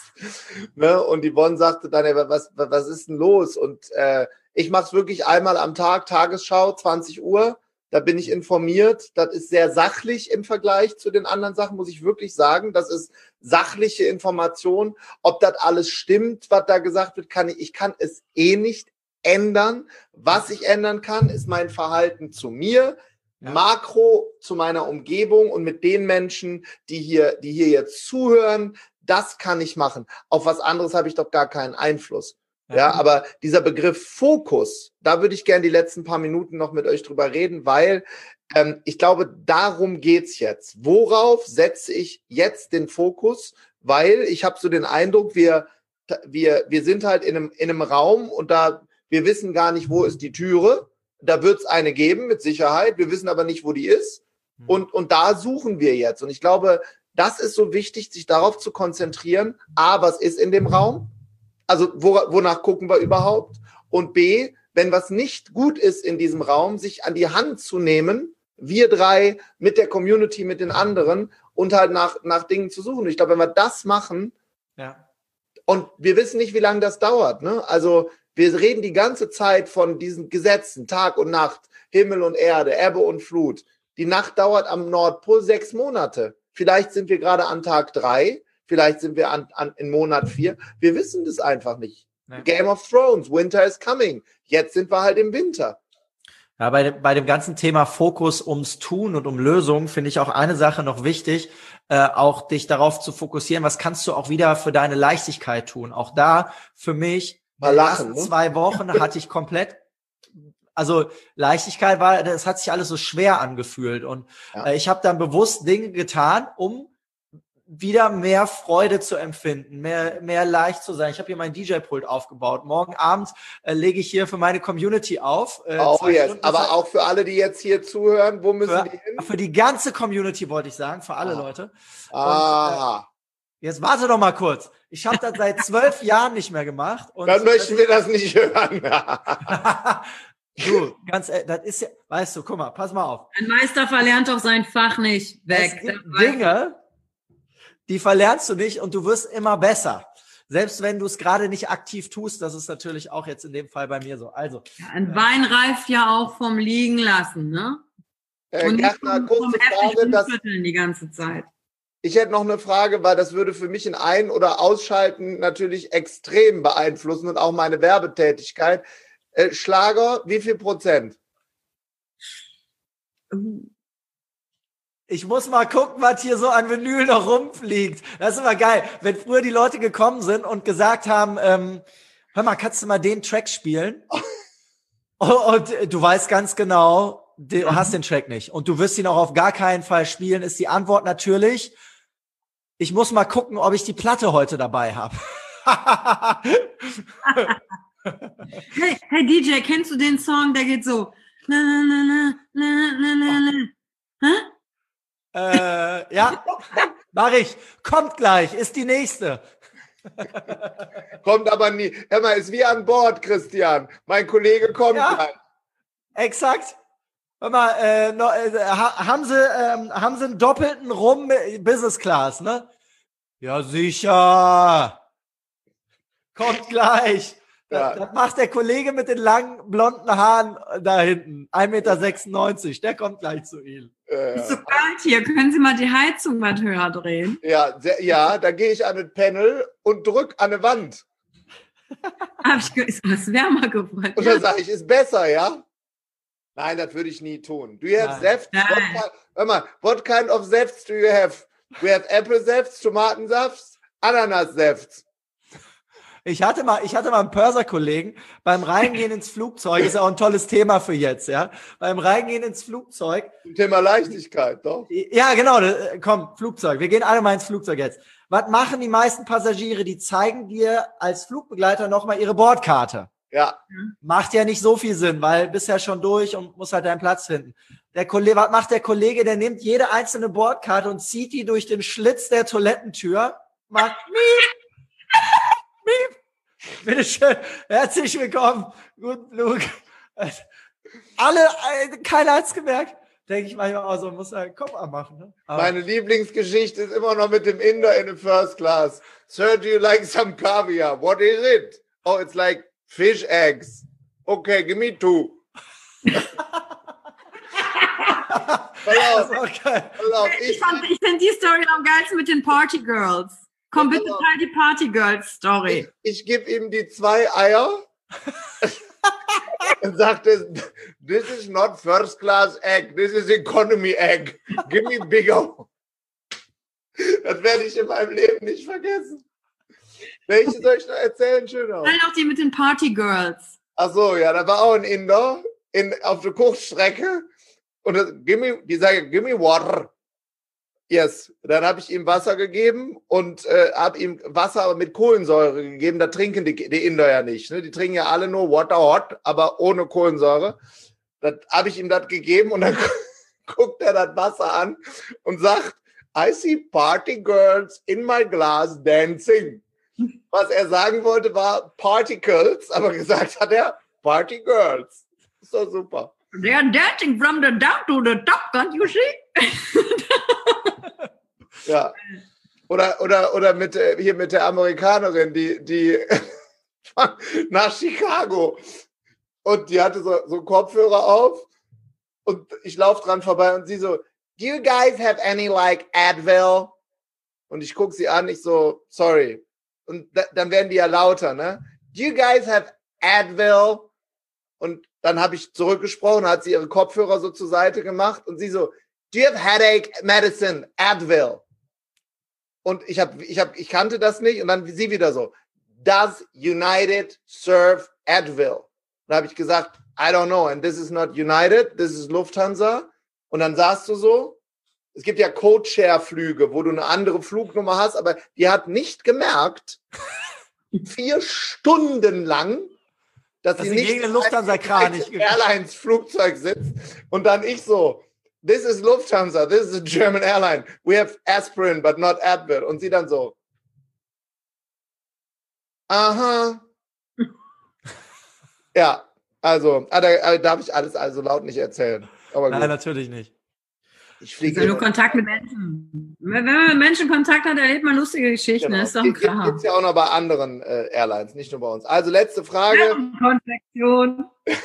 Ne? Und Yvonne sagte dann, ey, was, was ist denn los? Und äh, ich mache es wirklich einmal am Tag, Tagesschau, zwanzig Uhr. Da bin ich informiert. Das ist sehr sachlich im Vergleich zu den anderen Sachen, muss ich wirklich sagen. Das ist sachliche Information. Ob das alles stimmt, was da gesagt wird, kann ich, ich kann es eh nicht ändern. Was ich ändern kann, ist mein Verhalten zu mir, ja. Makro zu meiner Umgebung und mit den Menschen, die hier, die hier jetzt zuhören. Das kann ich machen. Auf was anderes habe ich doch gar keinen Einfluss. Ja, aber dieser Begriff Fokus, da würde ich gerne die letzten paar Minuten noch mit euch drüber reden, weil ähm, ich glaube, darum geht's jetzt. Worauf setze ich jetzt den Fokus? Weil ich habe so den Eindruck, wir, wir, wir sind halt in einem, in einem Raum und da wir wissen gar nicht, wo ist die Türe. Da wird's eine geben, mit Sicherheit. Wir wissen aber nicht, wo die ist. Und, und da suchen wir jetzt. Und ich glaube, das ist so wichtig, sich darauf zu konzentrieren. A, was ist in dem Raum? Also wo, wonach gucken wir überhaupt? Und B, wenn was nicht gut ist in diesem Raum, sich an die Hand zu nehmen, wir drei mit der Community, mit den anderen und halt nach, nach Dingen zu suchen. Ich glaube, wenn wir das machen, ja. Und wir wissen nicht, wie lange das dauert. Ne? Also wir reden die ganze Zeit von diesen Gesetzen, Tag und Nacht, Himmel und Erde, Ebbe und Flut. Die Nacht dauert am Nordpol sechs Monate. Vielleicht sind wir gerade an Tag drei. Vielleicht sind wir an, an, in Monat vier. Wir wissen das einfach nicht. Nee. Game of Thrones, Winter is coming. Jetzt sind wir halt im Winter. Ja, bei, bei dem ganzen Thema Fokus ums Tun und um Lösungen finde ich auch eine Sache noch wichtig, äh, auch dich darauf zu fokussieren, was kannst du auch wieder für deine Leichtigkeit tun. Auch da für mich, mal lachen, die ersten ne? zwei Wochen hatte ich komplett also Leichtigkeit war, das hat sich alles so schwer angefühlt. Und ja. äh, ich habe dann bewusst Dinge getan, um wieder mehr Freude zu empfinden, mehr mehr leicht zu sein. Ich habe hier mein D J-Pult aufgebaut. Morgen Abend äh, lege ich hier für meine Community auf. Äh, oh yes, aber auch für alle, die jetzt hier zuhören, wo müssen für, die hin? Für die ganze Community wollte ich sagen, für alle ah. Leute. Ah. Und, äh, jetzt warte doch mal kurz. Ich habe das seit zwölf Jahren nicht mehr gemacht. Und dann möchten wir das nicht hören. Du, ganz ehrlich, das ist ja, weißt du, guck mal, pass mal auf. Ein Meister verlernt doch sein Fach nicht. Weg. Es gibt Dinge, die verlernst du nicht und du wirst immer besser. Selbst wenn du es gerade nicht aktiv tust, das ist natürlich auch jetzt in dem Fall bei mir so. Also ja, ein Wein reift ja auch vom Liegen lassen, ne? Äh, und Gärtner, kurze Frage, dass die ganze Zeit. Ich hätte noch eine Frage, weil das würde für mich ein Ein- oder Ausschalten natürlich extrem beeinflussen und auch meine Werbetätigkeit. Äh, Schlager, wie viel Prozent? Ich muss mal gucken, was hier so an Vinyl noch rumfliegt. Das ist immer geil. Wenn früher die Leute gekommen sind und gesagt haben, ähm, hör mal, kannst du mal den Track spielen? Und du weißt ganz genau, du hast den Track nicht. Und du wirst ihn auch auf gar keinen Fall spielen, ist die Antwort natürlich, ich muss mal gucken, ob ich die Platte heute dabei habe. hey, hey D J, kennst du den Song, der geht so? Na, na, na, na, na, na, na. Hä? Äh, ja, mach ich. Kommt gleich, ist die nächste. Kommt aber nie. Hör mal, ist wie an Bord, Christian. Mein Kollege kommt ja, gleich. Exakt. Hör mal, äh, no, äh, haben sie ähm, haben sie einen doppelten Rum Business Class, ne? Ja, sicher. Kommt gleich. Ja. Das, das macht der Kollege mit den langen, blonden Haaren da hinten. ein Meter sechsundneunzig, der kommt gleich zu Ihnen. Äh, ist so kalt hier. Können Sie mal die Heizung mal höher drehen? Ja, sehr, ja, da gehe ich an das Panel und drück an eine Wand. Hab ich ge- ist was wärmer geworden. Und dann sage ich, ist besser, ja? Nein, das würde ich nie tun. Do you have Zefts? What, hör mal, what kind of Zefts do you have? We have Apple Zefts, Tomatensafts, Ananas Zefts. Ich hatte mal, ich hatte mal einen Pörser-Kollegen beim Reingehen ins Flugzeug, ist ja auch ein tolles Thema für jetzt, ja. Beim Reingehen ins Flugzeug. Thema Leichtigkeit, doch? Ja, genau, komm, Flugzeug. Wir gehen alle mal ins Flugzeug jetzt. Was machen die meisten Passagiere? Die zeigen dir als Flugbegleiter nochmal ihre Bordkarte. Ja. Macht ja nicht so viel Sinn, weil bist ja schon durch und musst halt deinen Platz finden. Der Kollege, was macht der Kollege? Der nimmt jede einzelne Bordkarte und zieht die durch den Schlitz der Toilettentür, macht miep, miep. Bitteschön, herzlich willkommen, guten Flug. Alle, keiner hat's gemerkt. Denke ich manchmal auch so, muss halt Kopf anmachen. Ne? Meine Lieblingsgeschichte ist immer noch mit dem Inder in the first class. Sir, do you like some caviar? What is it? Oh, it's like fish eggs. Okay, give me two. Pass auf, okay. Pass auf, ich, ich, fand, ich finde die Story am geilsten mit den Party Girls. Komm, bitte teil die Party Girls Story. Ich, ich gebe ihm die zwei Eier und sagte, this is not first class egg, this is economy egg. Give me bigger. Das werde ich in meinem Leben nicht vergessen. Welche soll ich noch erzählen? Schön aus. Teil auch die mit den Party Girls. Ach so, ja, da war auch ein Inder in, auf der Kurzstrecke und das, give me, die sagen, give me water. Yes. Dann habe ich ihm Wasser gegeben und äh, habe ihm Wasser mit Kohlensäure gegeben. Da trinken die, die Inder ja nicht. Ne? Die trinken ja alle nur Water Hot, aber ohne Kohlensäure. Das habe ich ihm das gegeben und dann guckt er das Wasser an und sagt, I see party girls in my glass dancing. Was er sagen wollte, war Particles, aber gesagt hat er Party Girls. Ist doch super. They are dancing from the down to the top, can't you see? Ja. Oder, oder, oder mit, hier mit der Amerikanerin, die, die nach Chicago. Und die hatte so, so Kopfhörer auf und ich laufe dran vorbei und sie so, do you guys have any like Advil? Und ich gucke sie an, ich so, sorry. Und da, dann werden die ja lauter, ne? Do you guys have Advil? Und dann habe ich zurückgesprochen, hat sie ihre Kopfhörer so zur Seite gemacht und sie so, do you have headache medicine, Advil? Und ich habe, ich habe, ich kannte das nicht und dann sie wieder so, does United serve Advil? Und da habe ich gesagt, I don't know, and this is not United, this is Lufthansa. Und dann saßt du so, es gibt ja Code-Share-Flüge, wo du eine andere Flugnummer hast, aber die hat nicht gemerkt, vier Stunden lang, dass, dass sie nicht gegen den Lufthansa-Kran im Airlines-Flugzeug sitzt. Und dann ich so, this is Lufthansa, this is a German airline. We have aspirin, but not Advil. Und sie dann so, aha. Ja, also, ah, da darf ich alles also laut nicht erzählen. Aber Nein, natürlich nicht. Ich fliege wenn du Kontakt mit Menschen, wenn man mit Menschen Kontakt hat, erlebt man lustige Geschichten. Genau. Das ist doch ein Kram. Gibt es ja auch noch bei anderen äh, Airlines, nicht nur bei uns. Also letzte Frage. Konfektion.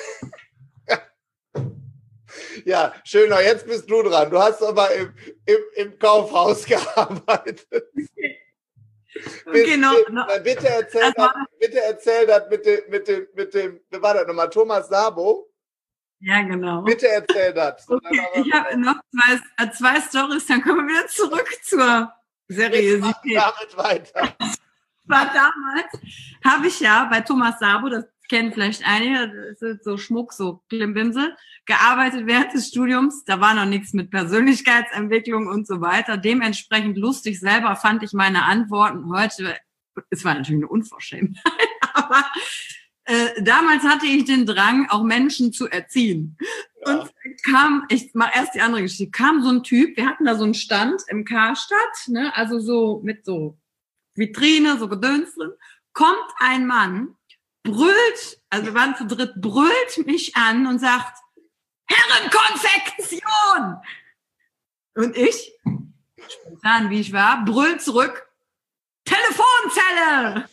Ja, schöner, jetzt bist du dran. Du hast aber im, im, im Kaufhaus gearbeitet. Okay, no, no. Bitte erzähl das, bitte erzähl das mit dem, mit dem, mit dem, wer war das nochmal, Thomas Sabo? Ja, genau. Bitte erzähl das. Okay, ich habe noch zwei, äh, zwei Storys, dann kommen wir wieder zurück zur Seriosität. Damit weiter. War damals, habe ich ja bei Thomas Sabo, das kennen vielleicht einige, das ist so Schmuck, so Klimbimsel, gearbeitet während des Studiums. Da war noch nichts mit Persönlichkeitsentwicklung und so weiter. Dementsprechend lustig selber fand ich meine Antworten heute. Es war natürlich eine Unverschämtheit, aber äh, damals hatte ich den Drang, auch Menschen zu erziehen. Ja. Und kam, ich mach erst die andere Geschichte, kam so ein Typ, wir hatten da so einen Stand im Karstadt, ne, also so mit so Vitrine, so Gedöns drin, kommt ein Mann, brüllt, also wir waren zu dritt, brüllt mich an und sagt, Herrenkonfektion! Und ich, spontan wie ich war, brüllt zurück, Telefonzelle!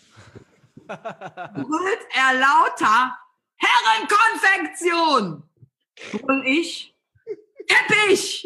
Brüllt er lauter, Herrenkonfektion! Brüll ich, Teppich!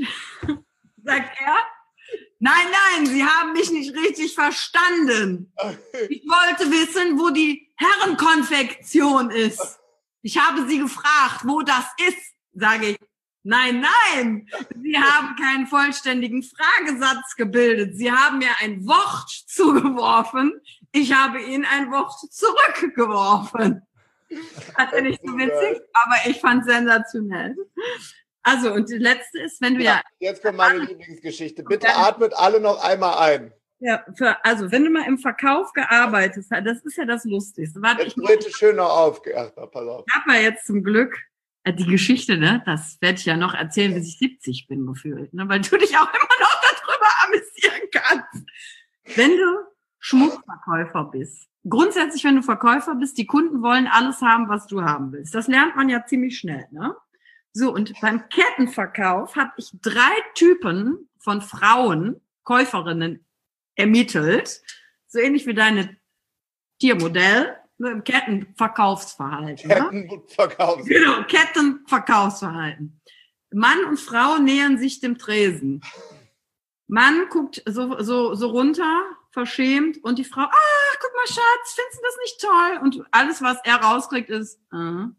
Sagt er, nein, nein, Sie haben mich nicht richtig verstanden. Ich wollte wissen, wo die Herrenkonfektion ist. Ich habe Sie gefragt, wo das ist. Sage ich, nein, nein, Sie haben keinen vollständigen Fragesatz gebildet. Sie haben mir ein Wort zugeworfen. Ich habe Ihnen ein Wort zurückgeworfen. Das ist nicht so witzig, aber ich fand es sensationell. Also, und die letzte ist, wenn du ja... ja jetzt kommt meine Lieblingsgeschichte. Bitte atmet alle noch einmal ein. Ja, für, also, wenn du mal im Verkauf gearbeitet hast, das ist ja das Lustigste. Warte, jetzt bitte schön noch auf. Ach, pass auf. Ich habe ja jetzt zum Glück die Geschichte, ne, das werde ich ja noch erzählen, bis ich siebzig bin, gefühlt, ne, weil du dich auch immer noch darüber amüsieren kannst. Wenn du Schmuckverkäufer bist, grundsätzlich, wenn du Verkäufer bist, die Kunden wollen alles haben, was du haben willst. Das lernt man ja ziemlich schnell, ne? So, und beim Kettenverkauf habe ich drei Typen von Frauen, Käuferinnen, ermittelt, so ähnlich wie deine Tiermodell, nur im Kettenverkaufsverhalten. Kettenverkaufsverhalten. Genau, Kettenverkaufsverhalten. Mann und Frau nähern sich dem Tresen. Mann guckt so, so, so runter, verschämt, und die Frau, ah, guck mal, Schatz, findest du das nicht toll? Und alles, was er rauskriegt, ist, uh.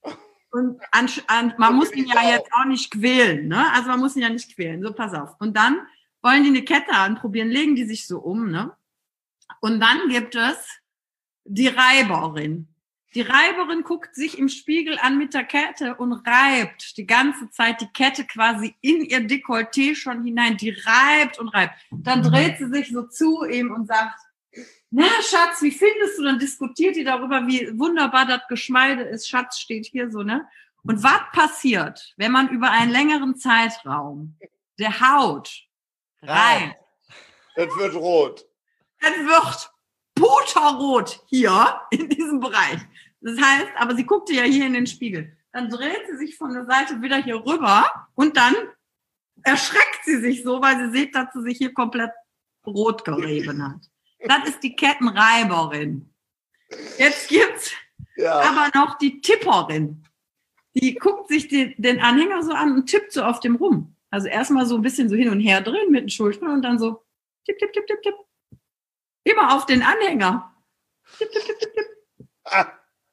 Und an, an, man muss ihn ja jetzt auch nicht quälen, ne? Also man muss ihn ja nicht quälen. So, pass auf. Und dann wollen die eine Kette anprobieren, legen die sich so um, ne? Und dann gibt es die Reiberin. Die Reiberin guckt sich im Spiegel an mit der Kette und reibt die ganze Zeit die Kette quasi in ihr Dekolleté schon hinein. Die reibt und reibt. Dann dreht sie sich so zu ihm und sagt, na, Schatz, wie findest du? Dann diskutiert die darüber, wie wunderbar das Geschmeide ist. Schatz steht hier so, ne? Und was passiert, wenn man über einen längeren Zeitraum der Haut reibt? Es wird rot. Es wird puterrot hier in diesem Bereich. Das heißt, aber sie guckte ja hier in den Spiegel. Dann dreht sie sich von der Seite wieder hier rüber und dann erschreckt sie sich so, weil sie sieht, dass sie sich hier komplett rot gerieben hat. Das ist die Kettenreiberin. Jetzt gibt's ja aber noch die Tipperin. Die guckt sich die, den Anhänger so an und tippt so auf dem rum. Also erstmal so ein bisschen so hin und her drehen mit den Schultern und dann so tipp, tipp, tipp, tipp, tipp. Immer auf den Anhänger. Tipp, tipp, tipp, tipp, tipp. Ah.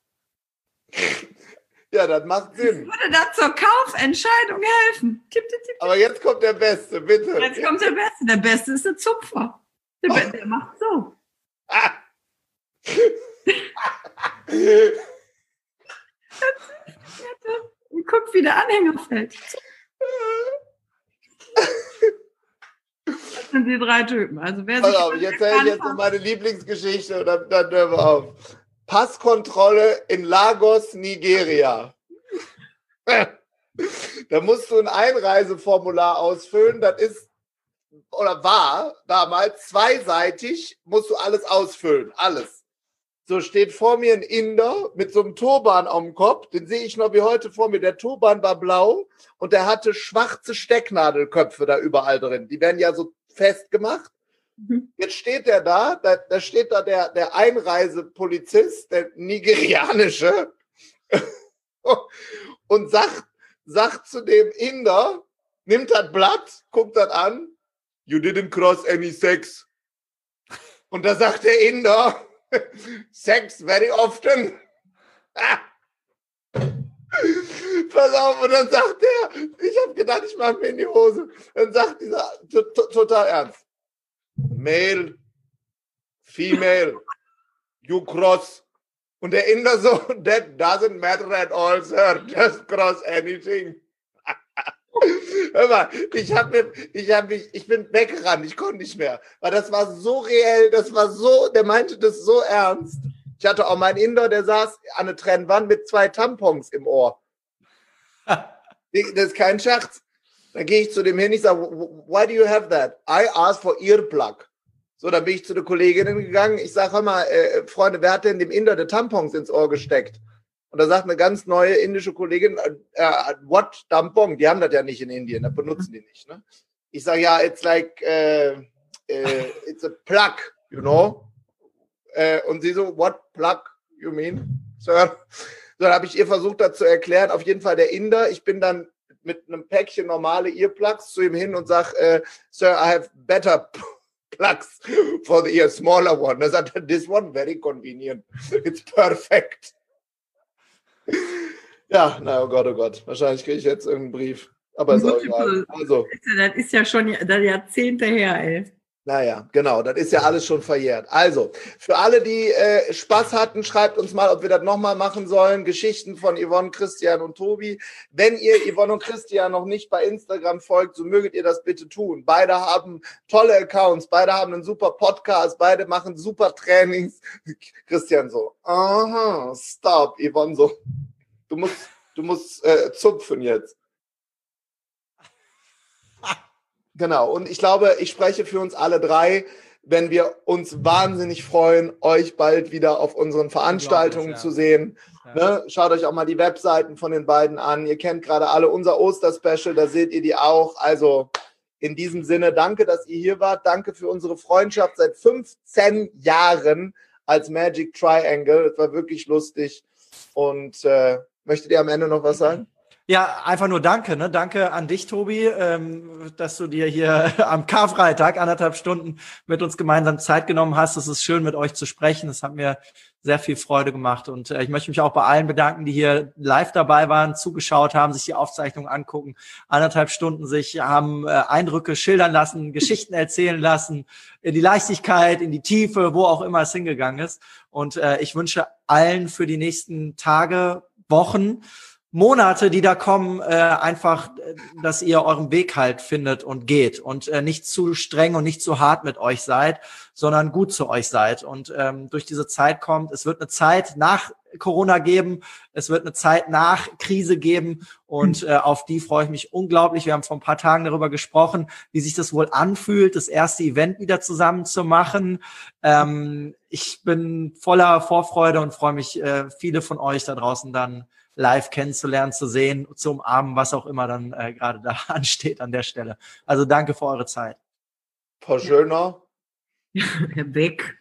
Ja, das macht Sinn. Das würde da zur Kaufentscheidung helfen. Tipp, tipp, tipp, tipp. Aber jetzt kommt der Beste, bitte. Jetzt kommt der Beste. Der Beste ist der Zupfer. Der, oh. der macht so. Ah. Das guck, wie der Anhänger fällt. Das sind die drei Typen. Also wer Pass auf, ich erzähle jetzt noch meine Lieblingsgeschichte und dann, dann hören wir auf. Passkontrolle in Lagos, Nigeria. Da musst du ein Einreiseformular ausfüllen. Das ist, oder war damals zweiseitig, musst du alles ausfüllen. Alles. So steht vor mir ein Inder mit so einem Turban auf dem Kopf. Den sehe ich noch wie heute vor mir. Der Turban war blau und der hatte schwarze Stecknadelköpfe da überall drin. Die werden ja so festgemacht. Mhm. Jetzt steht der da, da, da steht da der, der Einreisepolizist, der nigerianische, und sagt, sagt zu dem Inder, nimmt das Blatt, guckt das an, you didn't cross any sex. Und da sagt der Inder, Sex very often. Pass auf, und dann sagt der, ich habe gedacht, ich mache mir in die Hose. Dann sagt dieser, total ernst, Male, Female, you cross. Und der Inder so, that doesn't matter at all, sir, just cross anything. Hör mal, ich, hab mir, ich, hab mich, ich bin weggerannt, ich konnte nicht mehr. Weil das war so reell, das war so, der meinte das so ernst. Ich hatte auch meinen Inder, der saß an der Trennwand mit zwei Tampons im Ohr. Das ist kein Scherz. Dann gehe ich zu dem hin, ich sage, why do you have that? I asked for earplug. So, dann bin ich zu der Kollegin gegangen. Ich sage, hör mal, äh, Freunde, wer hat denn dem Inder die Tampons ins Ohr gesteckt? Und da sagt eine ganz neue indische Kollegin, uh, what Tampon? Die haben das ja nicht in Indien, das benutzen die nicht. Ne? Ich sage, ja, it's like, uh, uh, it's a plug, you know? Uh, und sie so, what plug, you mean, sir? So, dann habe ich ihr versucht, das zu erklären. Auf jeden Fall der Inder. Ich bin dann mit einem Päckchen normale Earplugs zu ihm hin und sage, uh, Sir, I have better plugs for the ear, smaller one. Er sagt, this one very convenient. It's perfect. Ja, na oh Gott, oh Gott. Wahrscheinlich kriege ich jetzt irgendeinen Brief. Aber ist auch egal. Also. Das ist ja schon Jahrzehnte her, ey. Naja, genau, das ist ja alles schon verjährt. Also, für alle, die äh, Spaß hatten, schreibt uns mal, ob wir das nochmal machen sollen. Geschichten von Yvonne, Christian und Tobi. Wenn ihr Yvonne und Christian noch nicht bei Instagram folgt, so möget ihr das bitte tun. Beide haben tolle Accounts, beide haben einen super Podcast, beide machen super Trainings. Christian so, aha, stop. Yvonne so, du musst, du musst äh, zupfen jetzt. Genau, und ich glaube, ich spreche für uns alle drei, wenn wir uns wahnsinnig freuen, euch bald wieder auf unseren Veranstaltungen ja. zu sehen. Ja. Ne? Schaut euch auch mal die Webseiten von den beiden an. Ihr kennt gerade alle unser Osterspecial, da seht ihr die auch. Also in diesem Sinne, danke, dass ihr hier wart. Danke für unsere Freundschaft seit fünfzehn Jahren als Magic Triangle. Das war wirklich lustig. Und äh, möchtet ihr am Ende noch was sagen? Ja, einfach nur danke, ne? Danke an dich, Tobi, ähm, dass du dir hier am Karfreitag anderthalb Stunden mit uns gemeinsam Zeit genommen hast. Es ist schön, mit euch zu sprechen. Es hat mir sehr viel Freude gemacht. Und äh, ich möchte mich auch bei allen bedanken, die hier live dabei waren, zugeschaut haben, sich die Aufzeichnung angucken, anderthalb Stunden sich haben äh, Eindrücke schildern lassen, Geschichten erzählen lassen, in die Leichtigkeit, in die Tiefe, wo auch immer es hingegangen ist. Und äh, ich wünsche allen für die nächsten Tage, Wochen, Monate, die da kommen, äh, einfach, dass ihr euren Weg halt findet und geht und äh, nicht zu streng und nicht zu hart mit euch seid, sondern gut zu euch seid und ähm, durch diese Zeit kommt. Es wird eine Zeit nach Corona geben, es wird eine Zeit nach Krise geben und äh, auf die freue ich mich unglaublich. Wir haben vor ein paar Tagen darüber gesprochen, wie sich das wohl anfühlt, das erste Event wieder zusammen zu machen. Ähm, ich bin voller Vorfreude und freue mich, äh, viele von euch da draußen dann live kennenzulernen, zu sehen, zu umarmen, was auch immer dann äh, gerade da ansteht an der Stelle. Also danke für eure Zeit. Frau Schöner. Herr Beck.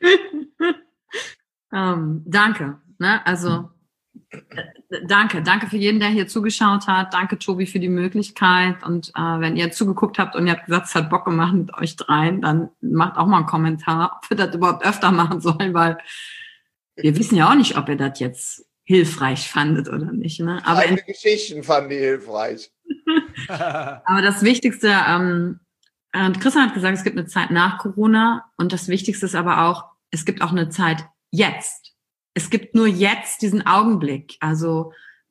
ähm, danke. Ne? Also äh, danke. Danke für jeden, der hier zugeschaut hat. Danke, Tobi, für die Möglichkeit. Und äh, wenn ihr zugeguckt habt und ihr habt gesagt, es hat Bock gemacht mit euch dreien, dann macht auch mal einen Kommentar, ob wir das überhaupt öfter machen sollen, weil wir wissen ja auch nicht, ob ihr das jetzt hilfreich fandet oder nicht. Ne? Aber Eine in- Geschichten fanden die hilfreich. Aber das Wichtigste, ähm, äh, Christian hat gesagt, es gibt eine Zeit nach Corona und das Wichtigste ist aber auch, es gibt auch eine Zeit jetzt. Es gibt nur jetzt diesen Augenblick. Also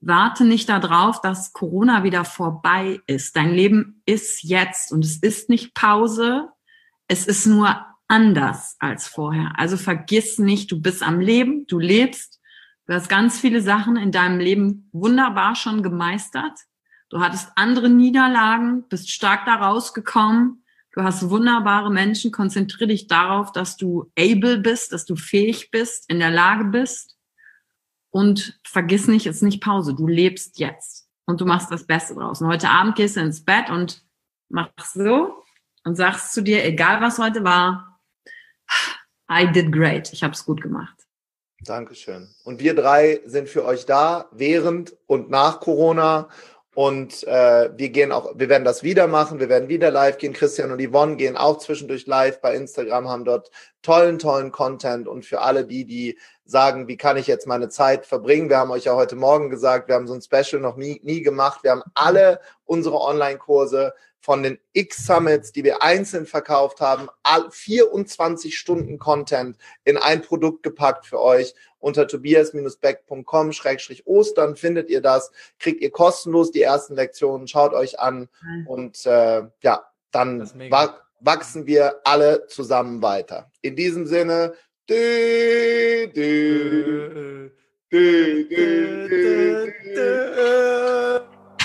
warte nicht darauf, dass Corona wieder vorbei ist. Dein Leben ist jetzt und es ist nicht Pause. Es ist nur anders als vorher. Also vergiss nicht, du bist am Leben, du lebst. Du hast ganz viele Sachen in deinem Leben wunderbar schon gemeistert. Du hattest andere Niederlagen, bist stark da rausgekommen. Du hast wunderbare Menschen. Konzentriere dich darauf, dass du able bist, dass du fähig bist, in der Lage bist. Und vergiss nicht, es ist nicht Pause. Du lebst jetzt und du machst das Beste draus. Und heute Abend gehst du ins Bett und machst so und sagst zu dir, egal was heute war, I did great. Ich habe es gut gemacht. Dankeschön. Und wir drei sind für euch da, während und nach Corona. Und äh, wir gehen auch, wir werden das wieder machen, wir werden wieder live gehen. Christian und Yvonne gehen auch zwischendurch live bei Instagram, haben dort tollen, tollen Content. Und für alle die, die sagen, wie kann ich jetzt meine Zeit verbringen? Wir haben euch ja heute Morgen gesagt, wir haben so ein Special noch nie, nie gemacht. Wir haben alle unsere Online-Kurse von den X-Summits, die wir einzeln verkauft haben, vierundzwanzig Stunden Content in ein Produkt gepackt für euch. Unter tobias beck punkt com schrägstrich ostern findet ihr das, kriegt ihr kostenlos die ersten Lektionen, schaut euch an und äh, ja, dann wa- wachsen wir alle zusammen weiter. In diesem Sinne, dü, dü, dü, dü, dü, dü.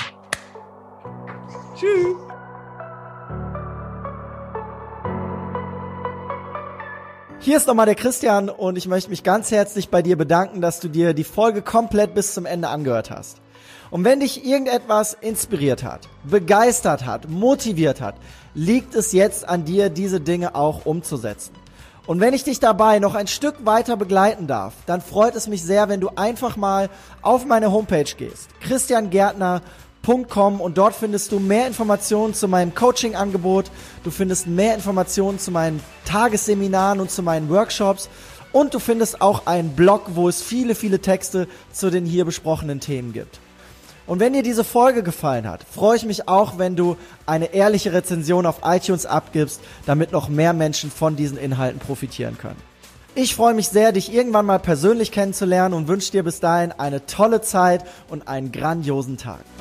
Tschüss. Hier ist nochmal der Christian und ich möchte mich ganz herzlich bei dir bedanken, dass du dir die Folge komplett bis zum Ende angehört hast. Und wenn dich irgendetwas inspiriert hat, begeistert hat, motiviert hat, liegt es jetzt an dir, diese Dinge auch umzusetzen. Und wenn ich dich dabei noch ein Stück weiter begleiten darf, dann freut es mich sehr, wenn du einfach mal auf meine Homepage gehst, christian gärtner punkt com, und dort findest du mehr Informationen zu meinem Coaching-Angebot, du findest mehr Informationen zu meinen Tagesseminaren und zu meinen Workshops und du findest auch einen Blog, wo es viele, viele Texte zu den hier besprochenen Themen gibt. Und wenn dir diese Folge gefallen hat, freue ich mich auch, wenn du eine ehrliche Rezension auf iTunes abgibst, damit noch mehr Menschen von diesen Inhalten profitieren können. Ich freue mich sehr, dich irgendwann mal persönlich kennenzulernen und wünsche dir bis dahin eine tolle Zeit und einen grandiosen Tag.